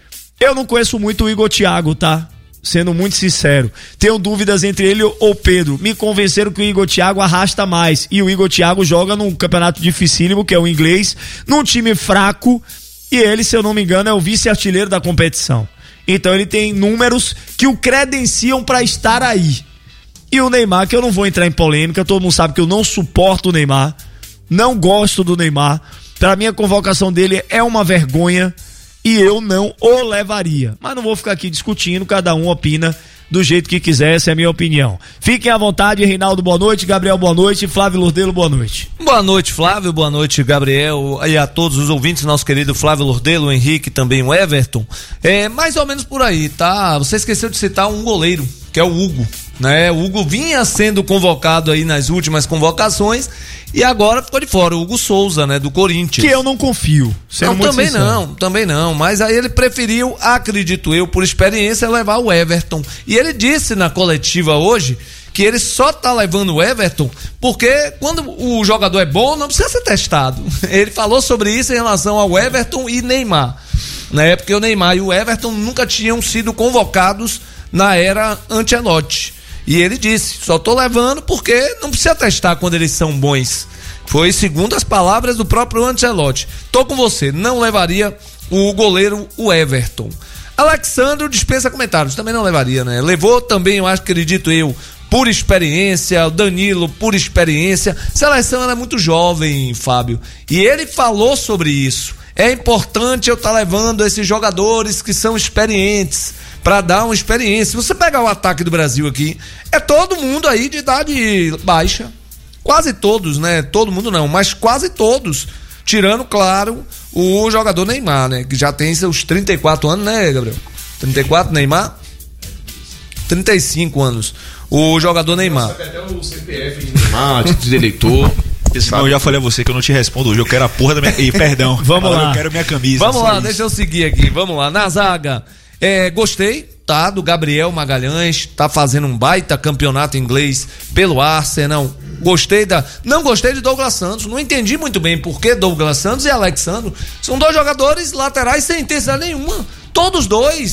Speaker 25: Eu não conheço muito o Igor Thiago, tá? Sendo muito sincero. Tenho dúvidas entre ele ou Pedro. Me convenceram que o Igor Thiago arrasta mais. E o Igor Thiago joga num campeonato dificílimo, que é o inglês, num time fraco. E ele, se eu não me engano, é o vice-artilheiro da competição. Então ele tem números que o credenciam pra estar aí. E o Neymar, que eu não vou entrar em polêmica, todo mundo sabe que eu não suporto o Neymar. Não gosto do Neymar. Pra mim a convocação dele é uma vergonha. E eu não o levaria. Mas não vou ficar aqui discutindo, cada um opina do jeito que quiser, essa é a minha opinião. Fiquem à vontade, Reinaldo, boa noite, Gabriel, boa noite, Flávio Lordelo, boa noite.
Speaker 8: Boa noite, Flávio, boa noite, Gabriel, e a todos os ouvintes, nosso querido Flávio Lordelo, o Henrique, também o Everton. É mais ou menos por aí, tá? Você esqueceu de citar um goleiro, que é o Hugo, né? O Hugo vinha sendo convocado aí nas últimas convocações e agora ficou de fora, o Hugo Souza, né, do Corinthians.
Speaker 25: Que eu não confio,
Speaker 8: sendo muito também sincero. não, também não, mas aí ele preferiu, acredito eu, por experiência, levar o Everton. E ele disse na coletiva hoje que ele só tá levando o Everton porque quando o jogador é bom, não precisa ser testado. Ele falou sobre isso em relação ao Everton e Neymar, né, porque o Neymar e o Everton nunca tinham sido convocados na era Ancelotti. E ele disse, só tô levando porque não precisa testar quando eles são bons. Foi segundo as palavras do próprio Ancelotti. Tô com você, não levaria o goleiro, o Everton. Alexandro dispensa comentários, também não levaria, né? Levou também, eu acho, acredito eu, por experiência, o Danilo por experiência. A seleção era muito jovem, Fábio, e ele falou sobre isso. É importante eu estar tá levando esses jogadores que são experientes, para dar uma experiência. Se você pegar o ataque do Brasil aqui, é todo mundo aí de idade baixa. Quase todos, né? Todo mundo não, mas quase todos. Tirando, claro, o jogador Neymar, né? Que já tem seus trinta e quatro anos, né, Gabriel? trinta e quatro, Neymar? trinta e cinco anos. O jogador Neymar.
Speaker 3: Sabe até o C P F de Neymar, título de eleitor. Não, eu já falei a você que eu não te respondo hoje. Eu quero a porra da minha. E, perdão.
Speaker 8: Vamos lá.
Speaker 3: Eu quero minha camisa.
Speaker 8: Vamos lá,
Speaker 3: isso.
Speaker 8: Deixa eu seguir aqui. Vamos lá. Na zaga. É, gostei, tá, do Gabriel Magalhães, tá fazendo um baita campeonato inglês pelo Arsenal. Gostei da... Não gostei de Douglas Santos, não entendi muito bem por que Douglas Santos e Alexandro são dois jogadores laterais sem intensidade nenhuma, todos dois.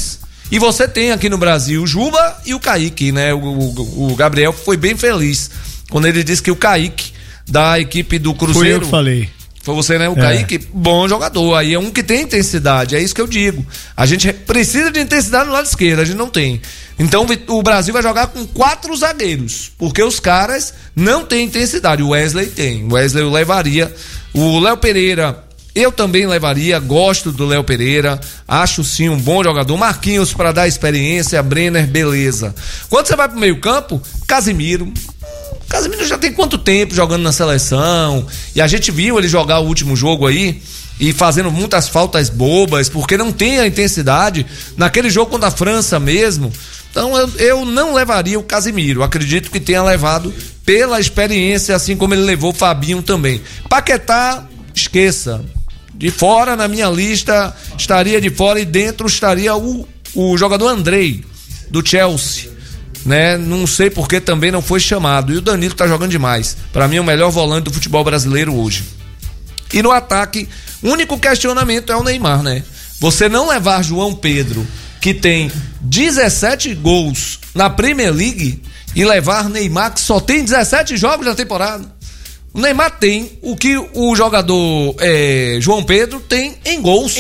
Speaker 8: E você tem aqui no Brasil o Juba e o Kaique, né? O, o, o Gabriel foi bem feliz quando ele disse que o Kaique da equipe do Cruzeiro.
Speaker 25: Foi eu que falei.
Speaker 8: Foi você, né? O
Speaker 25: É.
Speaker 8: Kaique, bom jogador. Aí é um que tem intensidade, é isso que eu digo. A gente precisa de intensidade no lado esquerdo, a gente não tem. Então o Brasil vai jogar com quatro zagueiros, porque os caras não têm intensidade. O Wesley tem. O Wesley eu levaria. O Léo Pereira, eu também levaria. Gosto do Léo Pereira. Acho sim um bom jogador. Marquinhos para dar experiência. Brenner, beleza. Quando você vai pro meio-campo, Casimiro. Casimiro já tem quanto tempo jogando na seleção? E a gente viu ele jogar o último jogo aí e fazendo muitas faltas bobas, porque não tem a intensidade naquele jogo contra a França mesmo. Então eu, eu não levaria o Casimiro. Acredito que tenha levado pela experiência, assim como ele levou o Fabinho também. Paquetá, esqueça. De fora, na minha lista, estaria de fora, e dentro estaria o, o jogador Andrei, do Chelsea. Né? Não sei porque também não foi chamado. E o Danilo tá jogando demais. Para mim é o melhor volante do futebol brasileiro hoje. E no ataque, o único questionamento é o Neymar, né? Você não levar João Pedro, que tem dezessete gols na Premier League, e levar Neymar, que só tem dezessete jogos na temporada. O Neymar tem o que o jogador é, João Pedro tem em gols.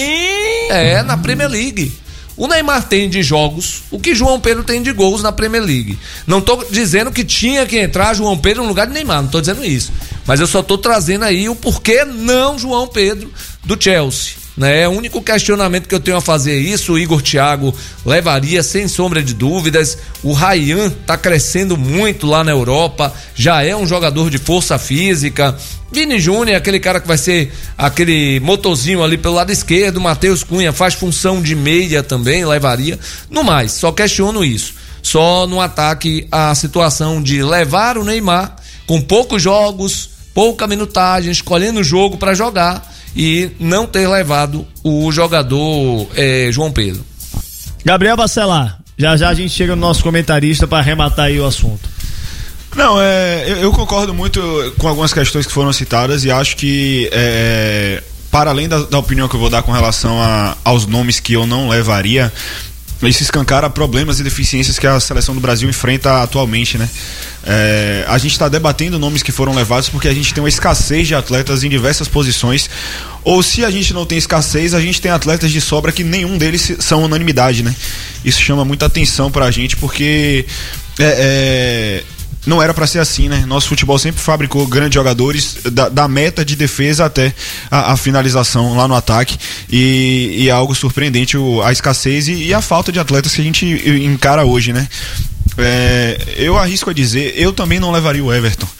Speaker 8: É, na Premier League. O Neymar tem de jogos o que João Pedro tem de gols na Premier League. Não tô dizendo que tinha que entrar João Pedro no lugar de Neymar, não tô dizendo isso. Mas eu só tô trazendo aí o porquê não João Pedro do Chelsea. Né? O único questionamento que eu tenho a fazer é isso. O Igor Thiago levaria sem sombra de dúvidas. O Ryan tá crescendo muito lá na Europa, já é um jogador de força física. Vini Júnior, aquele cara que vai ser aquele motorzinho ali pelo lado esquerdo. Matheus Cunha faz função de meia também, levaria. No mais, só questiono isso. Só no ataque a situação de levar o Neymar com poucos jogos, pouca minutagem, escolhendo o jogo para jogar, e não ter levado o jogador é, João Pedro.
Speaker 25: Gabriel Bacelar, já já a gente chega no nosso comentarista para arrematar aí o assunto.
Speaker 3: Não, é, eu, eu concordo muito com algumas questões que foram citadas, e acho que é, para além da, da opinião que eu vou dar com relação a, aos nomes que eu não levaria, isso escancara problemas e deficiências que a seleção do Brasil enfrenta atualmente, né? É, a gente está debatendo nomes que foram levados porque a gente tem uma escassez de atletas em diversas posições, ou se a gente não tem escassez, a gente tem atletas de sobra que nenhum deles são unanimidade, né? Isso chama muita atenção pra gente, porque é, é, não era pra ser assim, né? Nosso futebol sempre fabricou grandes jogadores, da, da meta de defesa até a, a finalização lá no ataque, e, e é algo surpreendente o, a escassez e, e a falta de atletas que a gente encara hoje, né? É, eu arrisco a dizer, eu também não levaria o Everton.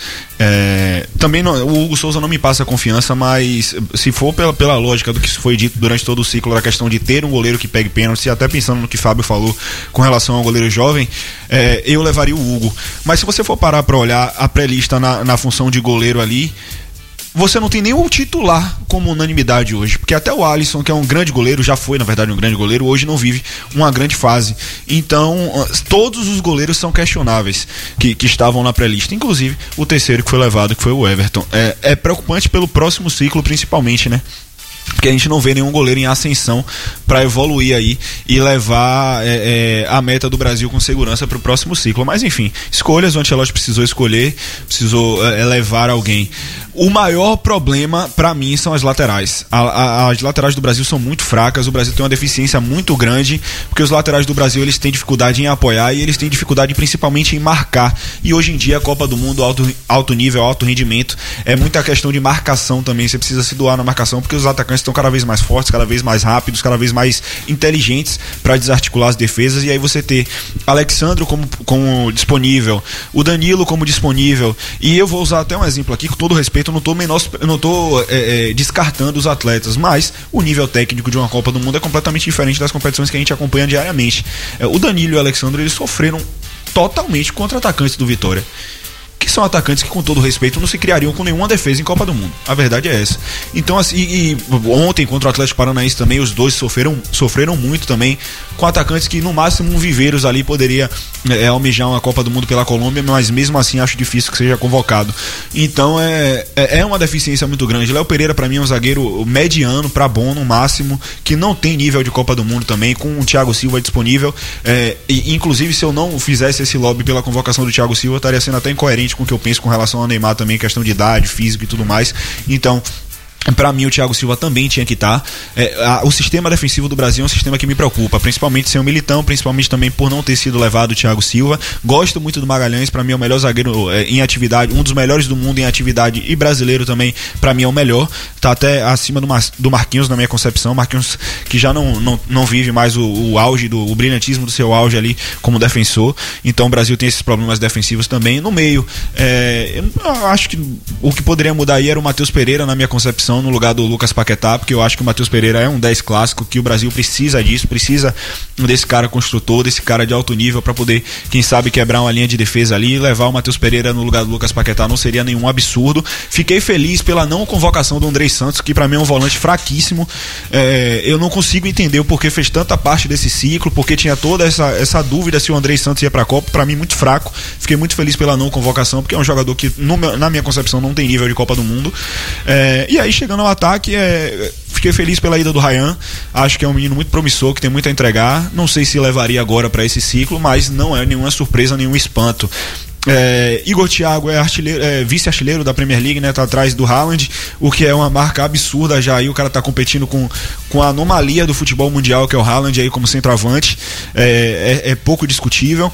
Speaker 3: É, também não, o Hugo Souza não me passa confiança, mas se for pela, pela lógica do que foi dito durante todo o ciclo, da questão de ter um goleiro que pegue pênalti, e até pensando no que Fábio falou com relação ao goleiro jovem, é, eu levaria o Hugo. Mas se você for parar para olhar a pré-lista na, na função de goleiro ali, você não tem nenhum titular como unanimidade hoje, porque até o Alisson, que é um grande goleiro, já foi na verdade um grande goleiro, hoje não vive uma grande fase. Então todos os goleiros são questionáveis que, que estavam na pré-lista, inclusive o terceiro que foi levado, que foi o Everton. É, é preocupante pelo próximo ciclo principalmente, né? Porque a gente não vê nenhum goleiro em ascensão para evoluir aí e levar é, é, a meta do Brasil com segurança para o próximo ciclo. Mas enfim, escolhas, o Ancelotti precisou escolher, precisou é, levar alguém. O maior problema para mim são as laterais. A, a, as laterais do Brasil são muito fracas, o Brasil tem uma deficiência muito grande, porque os laterais do Brasil eles têm dificuldade em apoiar e eles têm dificuldade principalmente em marcar. E hoje em dia a Copa do Mundo, alto, alto nível, alto rendimento, é muita questão de marcação também. Você precisa se doar na marcação, porque os atacantes estão cada vez mais fortes, cada vez mais rápidos, cada vez mais inteligentes para desarticular as defesas, e aí você ter Alexandro como, como disponível, o Danilo como disponível, e eu vou usar até um exemplo aqui, com todo respeito, eu não tô, menos, eu não tô é, é, descartando os atletas, mas o nível técnico de uma Copa do Mundo é completamente diferente das competições que a gente acompanha diariamente. É, o Danilo e o Alexandro, eles sofreram totalmente contra atacantes do Vitória. que são atacantes que, com todo respeito, não se criariam com nenhuma defesa em Copa do Mundo. A verdade é essa. Então, assim, e, e ontem contra o Atlético Paranaense também, os dois sofreram, sofreram muito também, com atacantes que no máximo um Viveiros ali poderia é, almejar uma Copa do Mundo pela Colômbia, mas mesmo assim acho difícil que seja convocado. Então é, é, é uma deficiência muito grande. Léo Pereira pra mim é um zagueiro mediano pra bom no máximo, que não tem nível de Copa do Mundo também, com o Thiago Silva disponível, é, e, inclusive se eu não fizesse esse lobby pela convocação do Thiago Silva, eu estaria sendo até incoerente com o que eu penso com relação ao Neymar também, questão de idade, físico e tudo mais. Então, pra mim o Thiago Silva também tinha que estar. É, a, o sistema defensivo do Brasil é um sistema que me preocupa, principalmente sem o Militão, principalmente também por não ter sido levado o Thiago Silva. Gosto muito do Magalhães, pra mim é o melhor zagueiro é, em atividade, um dos melhores do mundo em atividade, e brasileiro também, pra mim é o melhor. Tá até acima do, Mar, do Marquinhos na minha concepção. Marquinhos que já não, não, não vive mais o, o auge, do, o brilhantismo do seu auge ali como defensor. Então o Brasil tem esses problemas defensivos também. No meio, é, eu acho que o que poderia mudar aí era o Matheus Pereira, na minha concepção, no lugar do Lucas Paquetá, porque eu acho que o Matheus Pereira é um dez clássico, que o Brasil precisa disso, precisa desse cara construtor, desse cara de alto nível para poder, quem sabe, quebrar uma linha de defesa ali e levar o Matheus Pereira no lugar do Lucas Paquetá não seria nenhum absurdo. Fiquei feliz pela não convocação do Andrei Santos, que para mim é um volante fraquíssimo. É, eu não consigo entender o porquê fez tanta parte desse ciclo, porque tinha toda essa, essa dúvida se o Andrei Santos ia pra Copa. Para mim muito fraco. Fiquei muito feliz pela não convocação, porque é um jogador que no, na minha concepção não tem nível de Copa do Mundo. É, e aí chegando ao ataque, é, fiquei feliz pela ida do Ryan. Acho que é um menino muito promissor, que tem muito a entregar. Não sei se levaria agora para esse ciclo, mas não é nenhuma surpresa, nenhum espanto. É, Igor Thiago é, é vice-artilheiro da Premier League, né? Tá atrás do Haaland, o que é uma marca absurda já. Aí o cara tá competindo com, com a anomalia do futebol mundial, que é o Haaland aí como centroavante. É, é, é pouco discutível.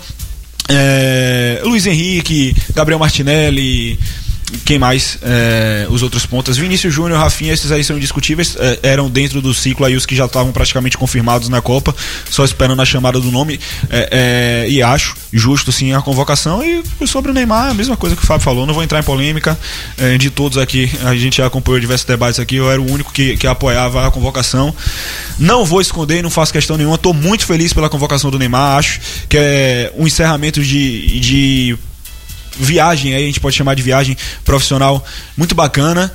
Speaker 3: É, Luiz Henrique, Gabriel Martinelli, quem mais? É, os outros pontas, Vinícius Júnior, Rafinha, esses aí são indiscutíveis, é, eram dentro do ciclo aí os que já estavam praticamente confirmados na Copa, só esperando a chamada do nome, é, é, e acho justo sim a convocação. E sobre o Neymar, a mesma coisa que o Fábio falou, não vou entrar em polêmica, é, de todos aqui, a gente já acompanhou diversos debates aqui, eu era o único que, que apoiava a convocação. Não vou esconder, não faço questão nenhuma, estou muito feliz pela convocação do Neymar, acho que é um encerramento de, de viagem, aí a gente pode chamar de viagem profissional muito bacana.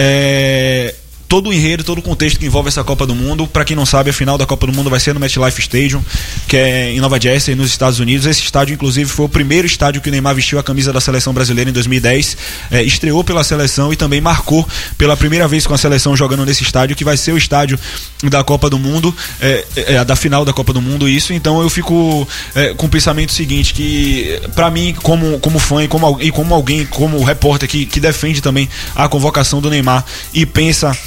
Speaker 3: É, todo o enredo, todo o contexto que envolve essa Copa do Mundo. Para quem não sabe, a final da Copa do Mundo vai ser no MetLife Stadium, que é em Nova Jersey, nos Estados Unidos. Esse estádio, inclusive, foi o primeiro estádio que o Neymar vestiu a camisa da seleção brasileira em dois mil e dez. É, estreou pela seleção e também marcou pela primeira vez com a seleção jogando nesse estádio, que vai ser o estádio da Copa do Mundo, é, é, da final da Copa do Mundo, isso. Então eu fico é, com o pensamento seguinte, que para mim, como, como fã e como, e como alguém, como repórter que, que defende também a convocação do Neymar e pensa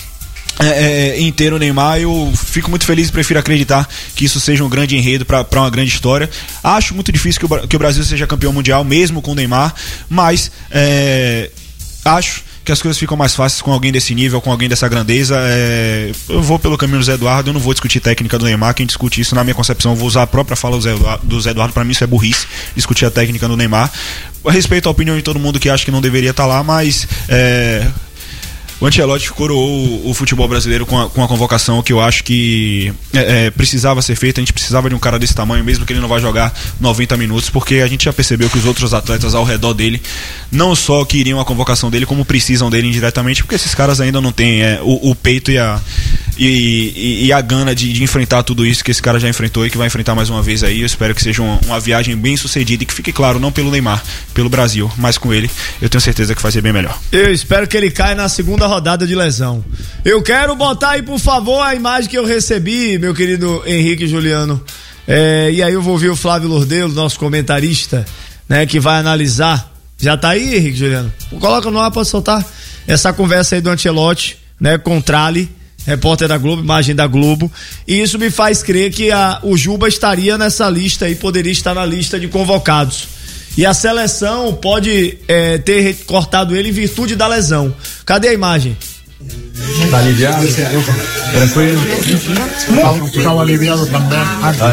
Speaker 3: É, é, inteiro o Neymar, eu fico muito feliz e prefiro acreditar que isso seja um grande enredo para uma grande história. Acho muito difícil que o, que o Brasil seja campeão mundial, mesmo com o Neymar, mas é, acho que as coisas ficam mais fáceis com alguém desse nível, com alguém dessa grandeza. É, eu vou pelo caminho do Zé Eduardo, eu não vou discutir técnica do Neymar. Quem discute isso, na minha concepção, eu vou usar a própria fala do Zé Eduardo, do Zé Eduardo. Para mim isso é burrice, discutir a técnica do Neymar. Eu respeito a opinião de todo mundo que acha que não deveria estar lá, mas é, o Ancelotti coroou o, o futebol brasileiro com a, com a convocação que eu acho que é, é, precisava ser feita. A gente precisava de um cara desse tamanho, mesmo que ele não vai jogar noventa minutos, porque a gente já percebeu que os outros atletas ao redor dele não só queriam a convocação dele, como precisam dele indiretamente, porque esses caras ainda não têm é, o, o peito e a, e, e, e a gana de, de enfrentar tudo isso que esse cara já enfrentou e que vai enfrentar mais uma vez aí. Eu espero que seja uma, uma viagem bem sucedida e que fique claro, não pelo Neymar, pelo Brasil, mas com ele eu tenho certeza que vai ser bem melhor.
Speaker 25: Eu espero que ele caia na segunda rodada de lesão. Eu quero botar aí, por favor, a imagem que eu recebi, meu querido Henrique Juliano. É, e aí eu vou ouvir o Flávio Lordelo, nosso comentarista, né, que vai analisar. Já tá aí, Henrique Juliano? Coloca no ar, pode soltar essa conversa aí do Ancelotti, né, com Trali, repórter da Globo, imagem da Globo. E isso me faz crer que a, o Juba estaria nessa lista aí, poderia estar na lista de convocados. E a seleção pode é, ter cortado ele em virtude da lesão. Cadê a imagem?
Speaker 9: Tá aliviado? Tranquilo. Estava aliviado também.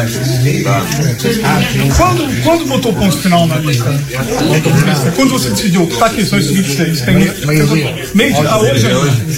Speaker 10: Quando, quando botou o ponto final na lista? Quando você decidiu? Tá aqui, são os vinte e seis. Tem meio-dia. Meio-dia? Ah, hoje?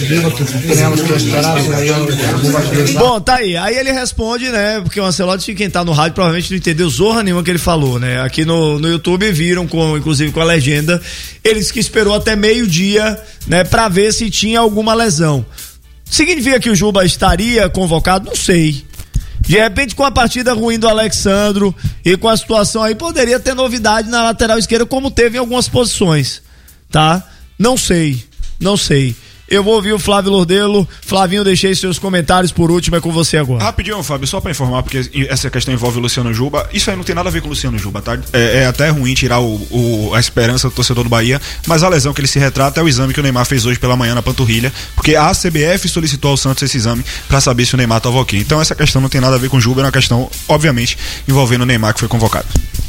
Speaker 25: Bom, tá aí. Aí ele responde, né? Porque o Ancelotti, quem tá no rádio, provavelmente não entendeu zorra nenhuma que ele falou, né? Aqui no, no YouTube viram, com, inclusive com a legenda, ele disse que esperou até meio-dia, né? Pra ver se tinha alguma lesão. Significa que o Juba estaria convocado? Não sei. De repente, com a partida ruim do Alexandro e com a situação aí, poderia ter novidade na lateral esquerda, como teve em algumas posições, tá? Não sei, não sei. Eu vou ouvir o Flávio Lordelo. Flavinho, deixei seus comentários por último, é com você agora.
Speaker 3: Rapidinho, Fábio, só pra informar, porque essa questão envolve o Luciano Juba. Isso aí não tem nada a ver com o Luciano Juba, tá? É, é até ruim tirar o, o, a esperança do torcedor do Bahia, mas a lesão que ele se retrata é o exame que o Neymar fez hoje pela manhã na panturrilha, porque a C B F solicitou ao Santos esse exame pra saber se o Neymar tava ok. Então essa questão não tem nada a ver com o Juba, é uma questão, obviamente, envolvendo o Neymar que foi convocado.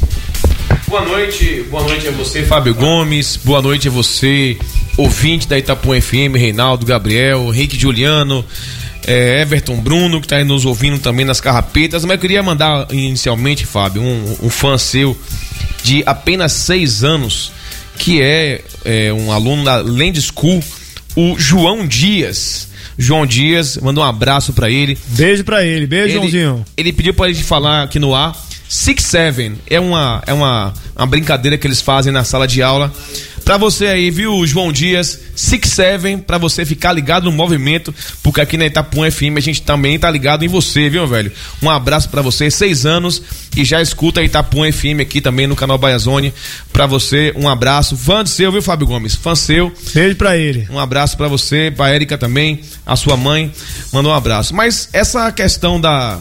Speaker 11: Boa noite, boa noite a você, Fábio Gomes, boa noite a você, ouvinte da Itapuã F M, Reinaldo, Gabriel, Henrique Juliano, é, Everton Bruno, que está aí nos ouvindo também nas carrapetas. Mas eu queria mandar inicialmente, Fábio, um, um fã seu de apenas seis anos, que é, é um aluno da Land School, o João Dias. João Dias, manda um abraço pra ele.
Speaker 25: Beijo pra ele, beijo, ele, Joãozinho.
Speaker 11: Ele pediu pra gente falar aqui no ar. Six Seven é uma é uma, uma brincadeira que eles fazem na sala de aula. Pra você aí, viu, João Dias, Six Seven, pra você ficar ligado no movimento, porque aqui na Itapuã F M a gente também tá ligado em você, viu, velho? Um abraço pra você, seis anos e já escuta a Itapuã F M aqui também no canal Baiazone. Pra você, um abraço, fã seu, viu, Fábio Gomes? Fã seu.
Speaker 25: Beijo pra ele.
Speaker 11: Um abraço pra você, pra Érica também, a sua mãe, mandou um abraço. Mas essa questão da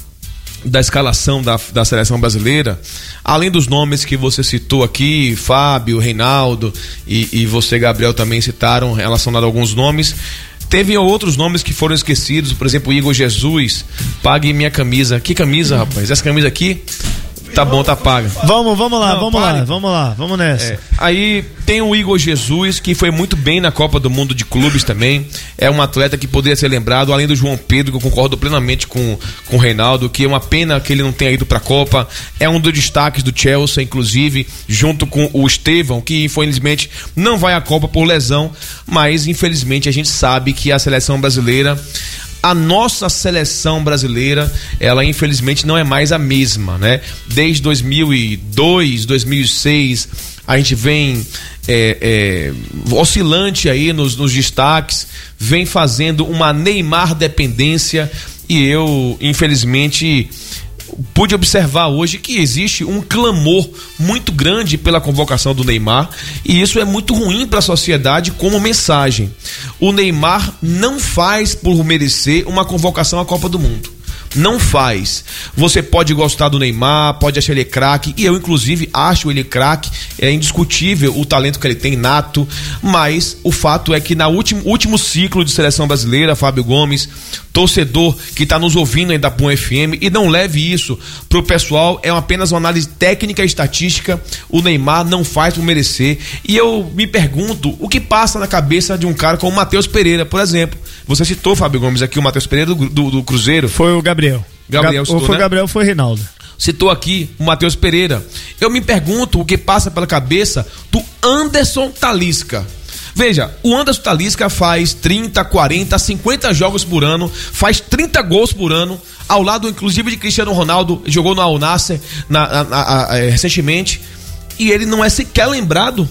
Speaker 11: da escalação da, da seleção brasileira, além dos nomes que você citou aqui, Fábio, Reinaldo e, e você, Gabriel, também citaram relacionado a alguns nomes, teve outros nomes que foram esquecidos, por exemplo, Igor Jesus. Pague minha camisa. Que camisa, rapaz? Essa camisa aqui tá bom, tá paga.
Speaker 25: Vamos, vamos lá,
Speaker 11: Não,
Speaker 25: vamos
Speaker 11: pare.
Speaker 25: lá, vamos lá, vamos nessa.
Speaker 11: É. Aí tem o Igor Jesus, que foi muito bem na Copa do Mundo de Clubes também. É um atleta que poderia ser lembrado, além do João Pedro, que eu concordo plenamente com, com o Reinaldo, que é uma pena que ele não tenha ido pra Copa. É um dos destaques do Chelsea, inclusive, junto com o Estevão, que infelizmente não vai à Copa por lesão, mas infelizmente a gente sabe que a seleção brasileira, a nossa seleção brasileira, ela infelizmente não é mais a mesma, né? Desde dois mil e dois, dois mil e seis, a gente vem é, é, oscilante aí nos, nos destaques, vem fazendo uma Neymar dependência, e eu, infelizmente, pude observar hoje que existe um clamor muito grande pela convocação do Neymar, e isso é muito ruim para a sociedade como mensagem. O Neymar não faz por merecer uma convocação à Copa do Mundo. Não faz. Você pode gostar do Neymar, pode achar ele craque, e eu inclusive acho ele craque, é indiscutível o talento que ele tem, nato, mas o fato é que na último, último ciclo de seleção brasileira, Fábio Gomes, torcedor que está nos ouvindo ainda da F M, e não leve isso pro pessoal, é apenas uma análise técnica e estatística, o Neymar não faz por merecer, e eu me pergunto o que passa na cabeça de um cara como o Matheus Pereira, por exemplo. Você citou, Fábio Gomes, aqui o Matheus Pereira do, do, do Cruzeiro.
Speaker 25: Foi o Gabriel.
Speaker 11: Gabriel citou,
Speaker 25: ou foi o
Speaker 11: né?
Speaker 25: Gabriel, foi o Reinaldo.
Speaker 11: Citou aqui o Matheus Pereira. Eu me pergunto o que passa pela cabeça do Anderson Talisca. Veja, o Anderson Talisca faz trinta, quarenta, cinquenta jogos por ano, faz trinta gols por ano, ao lado inclusive de Cristiano Ronaldo, jogou no Al Nassr na, na, na, na, recentemente, e ele não é sequer lembrado.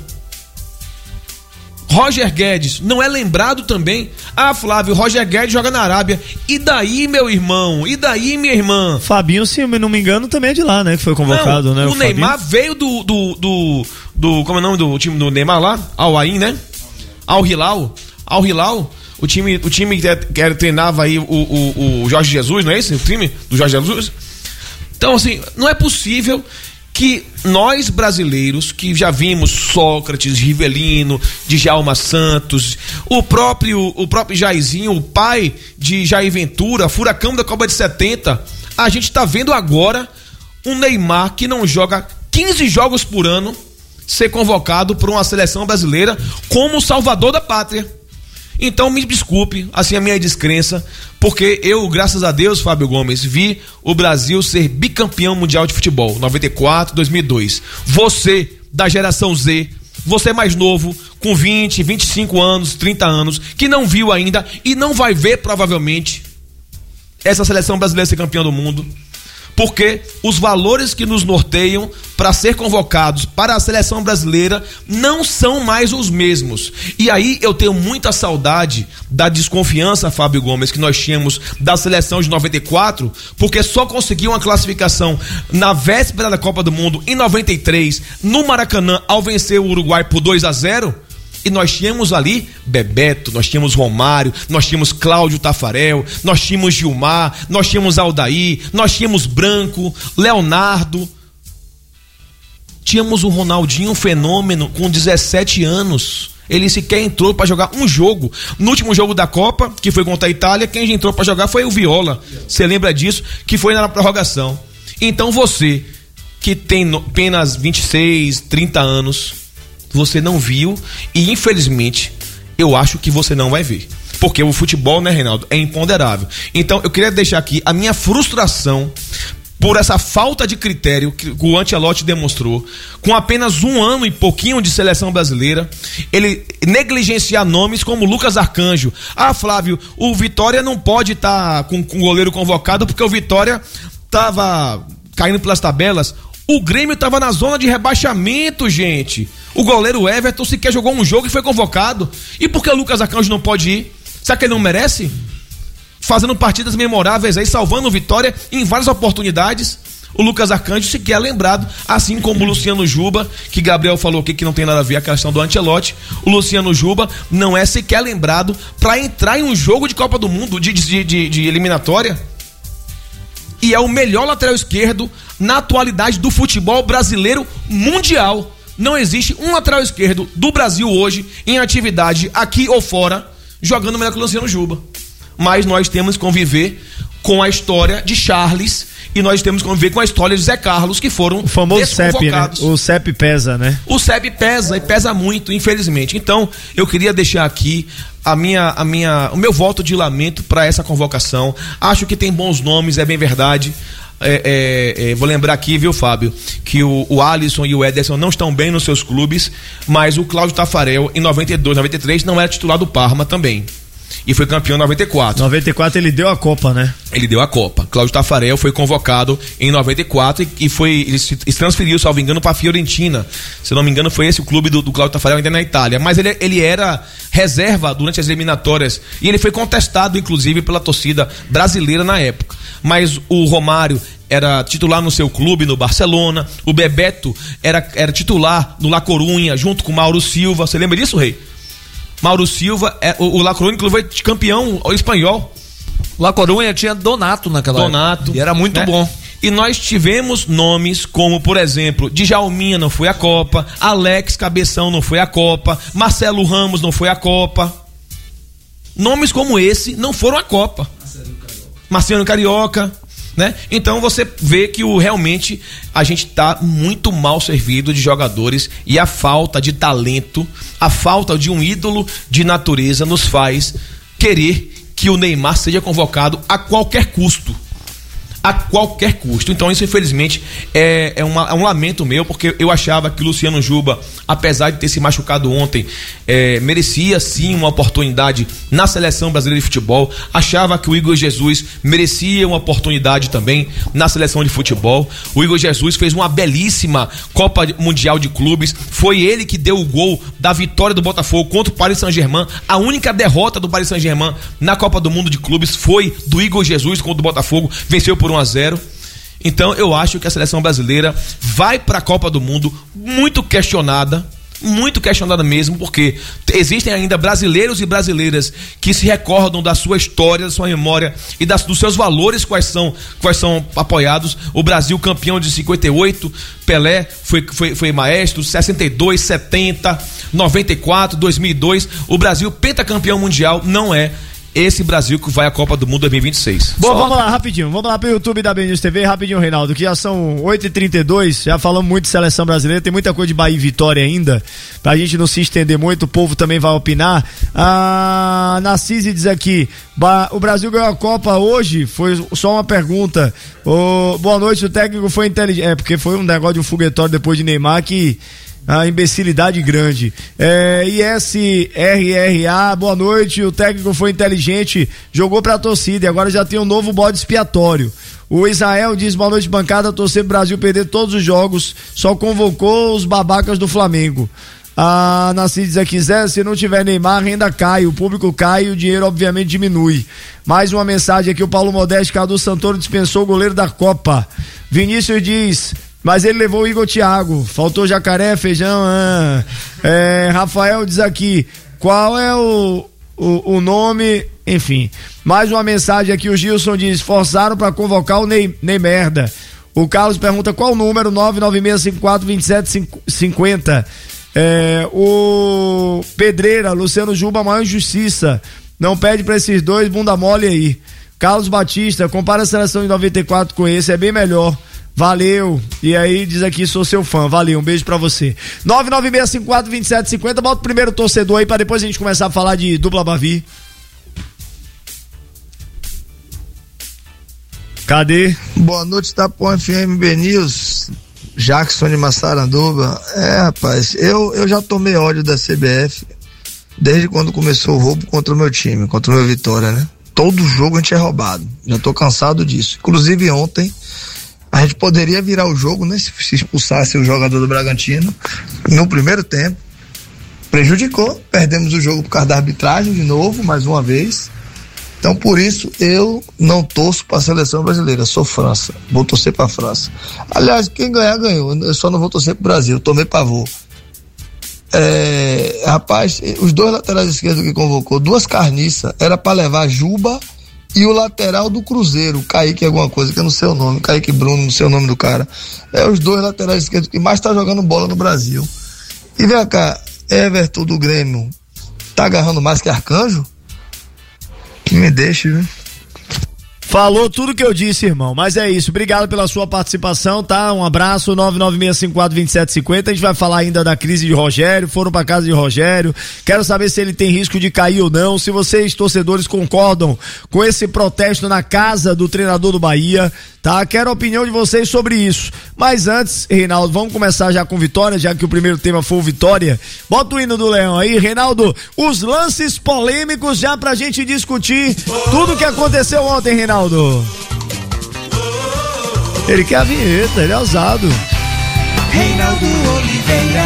Speaker 11: Roger Guedes não é lembrado também. Ah, Flávio, Roger Guedes joga na Arábia. E daí, meu irmão? E daí, minha irmã?
Speaker 25: Fabinho, se não me engano, também é de lá, né? Que foi convocado,
Speaker 11: não,
Speaker 25: né?
Speaker 11: O,
Speaker 25: o
Speaker 11: Neymar
Speaker 25: Fabinho
Speaker 11: veio do, do, do, do. Como é o nome do time do Neymar lá? Al Ain, né? Al Hilal. Al Hilal. O time, o time que, que treinava aí o, o, o Jorge Jesus, não é esse? O time do Jorge Jesus? Então, assim, não é possível que nós brasileiros, que já vimos Sócrates, Rivelino, Djalma Santos, o próprio, o próprio Jairzinho, o pai de Jair Ventura, furacão da Copa de setenta, a gente tá vendo agora um Neymar que não joga quinze jogos por ano ser convocado por uma seleção brasileira como o salvador da pátria. Então me desculpe, assim, a minha descrença, porque eu, graças a Deus, Fábio Gomes, vi o Brasil ser bicampeão mundial de futebol, noventa e quatro, dois mil e dois. Você, da geração Z, você mais novo, com vinte, vinte e cinco anos, trinta anos, que não viu ainda e não vai ver provavelmente essa seleção brasileira ser campeã do mundo, porque os valores que nos norteiam para ser convocados para a seleção brasileira não são mais os mesmos. E aí eu tenho muita saudade da desconfiança, Fábio Gomes, que nós tínhamos da seleção de noventa e quatro, porque só conseguiu uma classificação na véspera da Copa do Mundo em noventa e três, no Maracanã, ao vencer o Uruguai por dois a zero. E nós tínhamos ali Bebeto, nós tínhamos Romário, nós tínhamos Cláudio Tafarel, nós tínhamos Gilmar, nós tínhamos Aldair, nós tínhamos Branco, Leonardo. Tínhamos o Ronaldinho, um fenômeno, com dezessete anos. Ele sequer entrou para jogar um jogo. No último jogo da Copa, que foi contra a Itália, quem entrou para jogar foi o Viola. Você lembra disso? Que foi na prorrogação. Então você, que tem apenas vinte e seis, trinta anos, você não viu e, infelizmente, eu acho que você não vai ver. Porque o futebol, né, Reinaldo, é imponderável. Então, eu queria deixar aqui a minha frustração por essa falta de critério que o Ancelotti demonstrou, com apenas um ano e pouquinho de seleção brasileira, ele negligenciar nomes como Lucas Arcanjo. Ah, Flávio, o Vitória não pode estar tá com, com o goleiro convocado porque o Vitória estava caindo pelas tabelas. O Grêmio estava na zona de rebaixamento, gente. O goleiro Everton sequer jogou um jogo e foi convocado. E por que o Lucas Arcanjo não pode ir? Será que ele não merece? Fazendo partidas memoráveis aí, salvando o Vitória em várias oportunidades. O Lucas Arcanjo sequer é lembrado, assim como o Luciano Juba, que Gabriel falou aqui que não tem nada a ver a questão do Ancelotti. O Luciano Juba não é sequer lembrado para entrar em um jogo de Copa do Mundo, de, de, de, de eliminatória. E é o melhor lateral esquerdo na atualidade do futebol brasileiro mundial. Não existe um lateral esquerdo do Brasil hoje em atividade aqui ou fora jogando melhor que o Luciano Juba. Mas nós temos que conviver com a história de Charles e nós temos que conviver com a história de Zé Carlos, que foram
Speaker 25: o famoso C E P, né? O C E P pesa, né?
Speaker 11: O C E P pesa e pesa muito, infelizmente. Então, eu queria deixar aqui a minha, a minha, o meu voto de lamento para essa convocação. Acho que tem bons nomes, é bem verdade. É, é, é, vou lembrar aqui, viu, Fábio, que o, o Alisson e o Ederson não estão bem nos seus clubes, mas o Cláudio Tafarel em noventa e dois, noventa e três não era titular do Parma também. E foi campeão em noventa e quatro.
Speaker 25: noventa e quatro ele deu a Copa, né?
Speaker 11: Ele deu a Copa. Cláudio Tafarel foi convocado em noventa e quatro e, e foi, ele se transferiu, salvo engano, para a Fiorentina. Se não me engano, foi esse o clube do, do Cláudio Tafarel ainda na Itália. Mas ele, ele era reserva durante as eliminatórias e ele foi contestado, inclusive, pela torcida brasileira na época. Mas o Romário era titular no seu clube, no Barcelona. O Bebeto era, era titular no La Coruña, junto com o Mauro Silva. Você lembra disso, Rei? Mauro Silva, é, o, o La Coruña, inclusive, foi campeão espanhol.
Speaker 8: La Coruña tinha Donato naquela
Speaker 11: Donato,
Speaker 8: época. E era muito, né, bom.
Speaker 11: E nós tivemos nomes como, por exemplo, Djalminha não foi à Copa, Alex Cabeção não foi à Copa, Marcelo Ramos não foi à Copa. Nomes como esse não foram à Copa. Marcelo Carioca, né? Então você vê que o, realmente a gente está muito mal servido de jogadores e a falta de talento, a falta de um ídolo de natureza nos faz querer que o Neymar seja convocado a qualquer custo. A qualquer custo. Então isso, infelizmente, é, é, uma, é um lamento meu, porque eu achava que o Luciano Juba, apesar de ter se machucado ontem, é, merecia sim uma oportunidade na seleção brasileira de futebol. Achava que o Igor Jesus merecia uma oportunidade também na seleção de futebol. O Igor Jesus fez uma belíssima Copa Mundial de Clubes. Foi ele que deu o gol da vitória do Botafogo contra o Paris Saint-Germain. A única derrota do Paris Saint-Germain na Copa do Mundo de Clubes foi do Igor Jesus contra o Botafogo. Venceu por um a zero. Então eu acho que a seleção brasileira vai para a Copa do Mundo muito questionada, muito questionada mesmo, porque existem ainda brasileiros e brasileiras que se recordam da sua história, da sua memória e das, dos seus valores, quais são, quais são apoiados. O Brasil campeão de cinquenta e oito, Pelé foi, foi, foi maestro, sessenta e dois, setenta, noventa e quatro, dois mil e dois, o Brasil pentacampeão mundial não é. esse Brasil que vai à Copa do Mundo dois mil e vinte e seis.
Speaker 25: Bom,
Speaker 11: Só...
Speaker 25: vamos lá, rapidinho. Vamos lá pro YouTube da Band News T V, rapidinho, Reinaldo, que já são oito e trinta e dois, já falamos muito de seleção brasileira, tem muita coisa de Bahia e Vitória ainda, pra gente não se estender muito, o povo também vai opinar. A Narcise diz aqui, o Brasil ganhou a Copa hoje, foi só uma pergunta. Oh, boa noite, o técnico foi inteligente. É, porque foi um negócio de um foguetório depois de Neymar que... A imbecilidade grande. É, I S R R A, boa noite. O técnico foi inteligente, jogou pra torcida e agora já tem um novo bode expiatório. O Israel diz: boa noite, bancada. Torcer pro Brasil perder todos os jogos, só convocou os babacas do Flamengo. A Nasci diz aqui: Zé, se não tiver Neymar, a renda cai, o público cai e o dinheiro obviamente diminui. Mais uma mensagem aqui: o Paulo Modesto, Cadu Santoro dispensou o goleiro da Copa. Vinícius diz: mas ele levou o Igor Thiago, faltou jacaré, feijão. Ah. É, Rafael diz aqui: qual é o, o, o nome? Enfim, mais uma mensagem aqui: o Gilson diz: forçaram para convocar o Ney, Ney Merda. O Carlos pergunta: qual o número? nove nove seis cinco quatro dois sete cinco zero. É, o Pedreira, Luciano Juba, maior injustiça, não pede pra esses dois bunda mole aí. Carlos Batista: compara a seleção de noventa e quatro com esse, é bem melhor. Valeu. E aí diz aqui: sou seu fã. Valeu, um beijo pra você. nove nove seis cinco quatro dois sete cinco zero. Bota o primeiro torcedor aí pra depois a gente começar a falar de dupla Bavi. Cadê?
Speaker 13: Boa noite, Tapuã F M B News. Jackson de Massaranduba. É, rapaz, eu, eu já tomei ódio da C B F desde quando começou o roubo contra o meu time, contra o meu Vitória, né? Todo jogo a gente é roubado. Já tô cansado disso. Inclusive ontem a gente poderia virar o jogo, né? Se, se expulsasse o jogador do Bragantino no primeiro tempo. Prejudicou, perdemos o jogo por causa da arbitragem de novo, mais uma vez. Então por isso eu não torço para a seleção brasileira, sou França, vou torcer para a França. Aliás, quem ganhar ganhou, eu só não vou torcer para o Brasil, eu tomei pavor. É, rapaz, os dois laterais esquerdos que convocou, duas carniças, era para levar Juba e o lateral do Cruzeiro, Kaique alguma coisa, que eu não sei o nome, Kaique Bruno, não sei o nome do cara. É os dois laterais esquerdos que mais tá jogando bola no Brasil. E vem cá, Everton do Grêmio tá agarrando mais que Arcanjo? Que me deixe, viu?
Speaker 25: Falou tudo que eu disse, irmão, mas é isso, obrigado pela sua participação, tá? Um abraço, nove nove seis cinco quatro dois sete cinco zero. A gente vai falar ainda da crise de Rogério, foram pra casa de Rogério, quero saber se ele tem risco de cair ou não, se vocês, torcedores, concordam com esse protesto na casa do treinador do Bahia, tá? Quero a opinião de vocês sobre isso. Mas antes, Reinaldo, vamos começar já com Vitória, já que o primeiro tema foi o Vitória. Bota o hino do Leão aí, Reinaldo, os lances polêmicos já pra gente discutir tudo que aconteceu ontem, Reinaldo. Ele quer a vinheta, ele é ousado.
Speaker 4: Reinaldo Oliveira.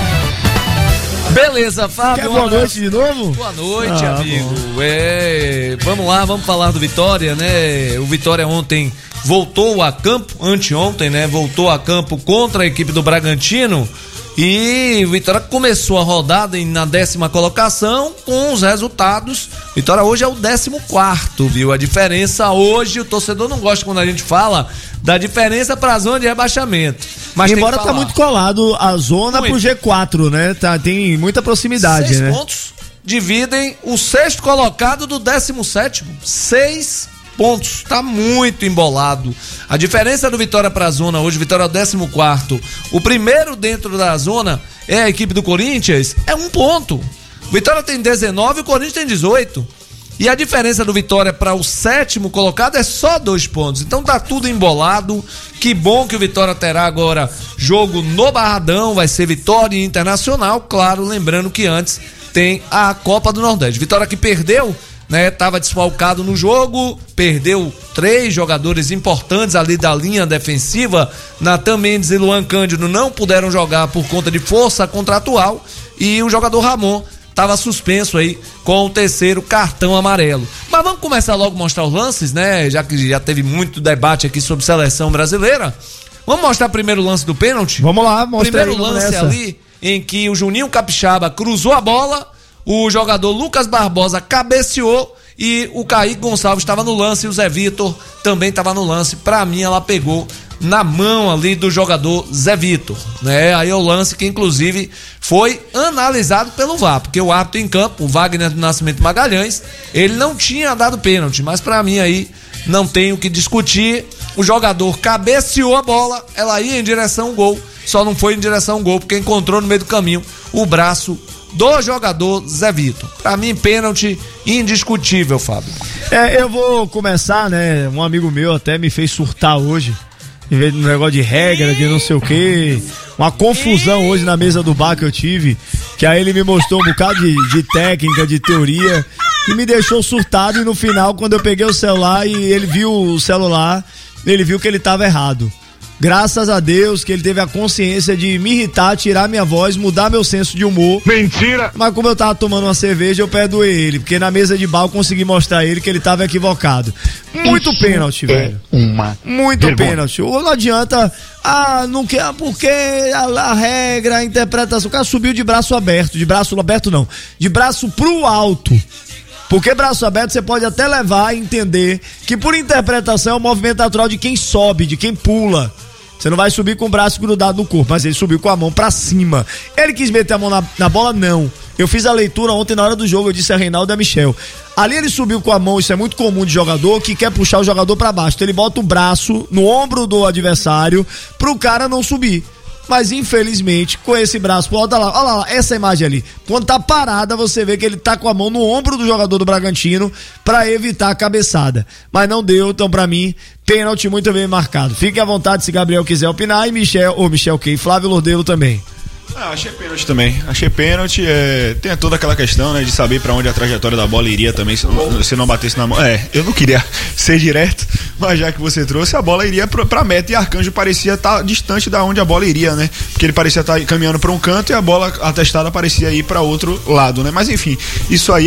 Speaker 8: Beleza, Fábio.
Speaker 25: Quer boa noite de novo?
Speaker 8: Boa noite,
Speaker 25: ah,
Speaker 8: amigo. É, vamos lá, vamos falar do Vitória, né? O Vitória ontem voltou a campo, anteontem, né? Voltou a campo contra a equipe do Bragantino. E o Vitória começou a rodada na décima colocação com os resultados. Vitória hoje é o décimo quarto, viu? A diferença hoje, o torcedor não gosta quando a gente fala da diferença para a zona de rebaixamento. Mas
Speaker 25: embora tá muito colado a zona muito pro G quatro, né? Tá, tem muita proximidade,
Speaker 8: Seis
Speaker 25: né?
Speaker 8: pontos dividem o sexto colocado do décimo sétimo. Seis pontos, tá muito embolado. A diferença do Vitória pra zona hoje, Vitória é o décimo quarto. O primeiro dentro da zona é a equipe do Corinthians, é um ponto. O Vitória tem dezenove, o Corinthians tem dezoito. E a diferença do Vitória para o sétimo colocado é só dois pontos. Então tá tudo embolado. Que bom que o Vitória terá agora jogo no Barradão, vai ser Vitória e Internacional, claro, lembrando que antes tem a Copa do Nordeste. Vitória que perdeu, né, tava desfalcado no jogo, perdeu três jogadores importantes ali da linha defensiva. Natan Mendes e Luan Cândido não puderam jogar por conta de força contratual e o jogador Ramon tava suspenso aí com o terceiro cartão amarelo. Mas vamos começar logo a mostrar os lances, né? Já que já teve muito debate aqui sobre seleção brasileira. Vamos mostrar o primeiro lance do pênalti?
Speaker 25: Vamos lá, mostra
Speaker 8: Primeiro
Speaker 25: aí,
Speaker 8: lance
Speaker 25: nessa.
Speaker 8: ali em que o Juninho Capixaba cruzou a bola, o jogador Lucas Barbosa cabeceou e o Kaique Gonçalves estava no lance e o Zé Vitor também estava no lance. Pra mim ela pegou na mão ali do jogador Zé Vitor, né? Aí é o lance que inclusive foi analisado pelo V A R, porque o árbitro em campo, o Wagner do Nascimento Magalhães, ele não tinha dado pênalti, mas pra mim aí não tem o que discutir. O jogador cabeceou a bola, ela ia em direção ao gol, só não foi em direção ao gol porque encontrou no meio do caminho o braço do jogador Zé Vitor. Pra mim, pênalti indiscutível, Fábio.
Speaker 25: É, eu vou começar, né? Um amigo meu até me fez surtar hoje, em vez de um negócio de regra, de não sei o que, uma confusão hoje na mesa do bar que eu tive, que aí ele me mostrou um bocado de, de técnica, de teoria, e me deixou surtado. E no final, quando eu peguei o celular e ele viu o celular, ele viu que ele tava errado. Graças a Deus que ele teve a consciência de me irritar, tirar minha voz, mudar meu senso de humor. Mentira! Mas como eu tava tomando uma cerveja, eu perdoei ele, porque na mesa de bar eu consegui mostrar a ele que ele tava equivocado. Muito Isso pênalti, é velho. Uma Muito vergonha. Pênalti. Ou não adianta, ah, não quer, porque a, a regra, a interpretação, o cara subiu de braço aberto, de braço aberto não, de braço pro alto. Porque braço aberto você pode até levar a entender que por interpretação é o movimento natural de quem sobe, de quem pula. Você não vai subir com o braço grudado no corpo, mas ele subiu com a mão pra cima. Ele quis meter a mão na, na bola? Não. Eu fiz a leitura ontem na hora do jogo, eu disse a Reinaldo e a Michel. Ali ele subiu com a mão, isso é muito comum de jogador, que quer puxar o jogador pra baixo. Então ele bota o braço no ombro do adversário pro cara não subir. Mas infelizmente, com esse braço, olha lá, olha lá, essa imagem ali. Quando tá parada, você vê que ele tá com a mão no ombro do jogador do Bragantino pra evitar a cabeçada. Mas não deu, então pra mim, pênalti muito bem marcado. Fique à vontade se Gabriel quiser opinar e Michel, ou Michel quem? Flávio Lordelo também.
Speaker 3: Ah, achei pênalti também. Achei pênalti. É, tem toda aquela questão, né, de saber pra onde a trajetória da bola iria também, se não, se não batesse na mão. É, eu não queria ser direto, mas já que você trouxe, a bola iria pra, pra meta e Arcanjo parecia estar tá distante da onde a bola iria, né? Porque ele parecia estar tá caminhando pra um canto e a bola atestada parecia ir pra outro lado, né? Mas enfim, isso aí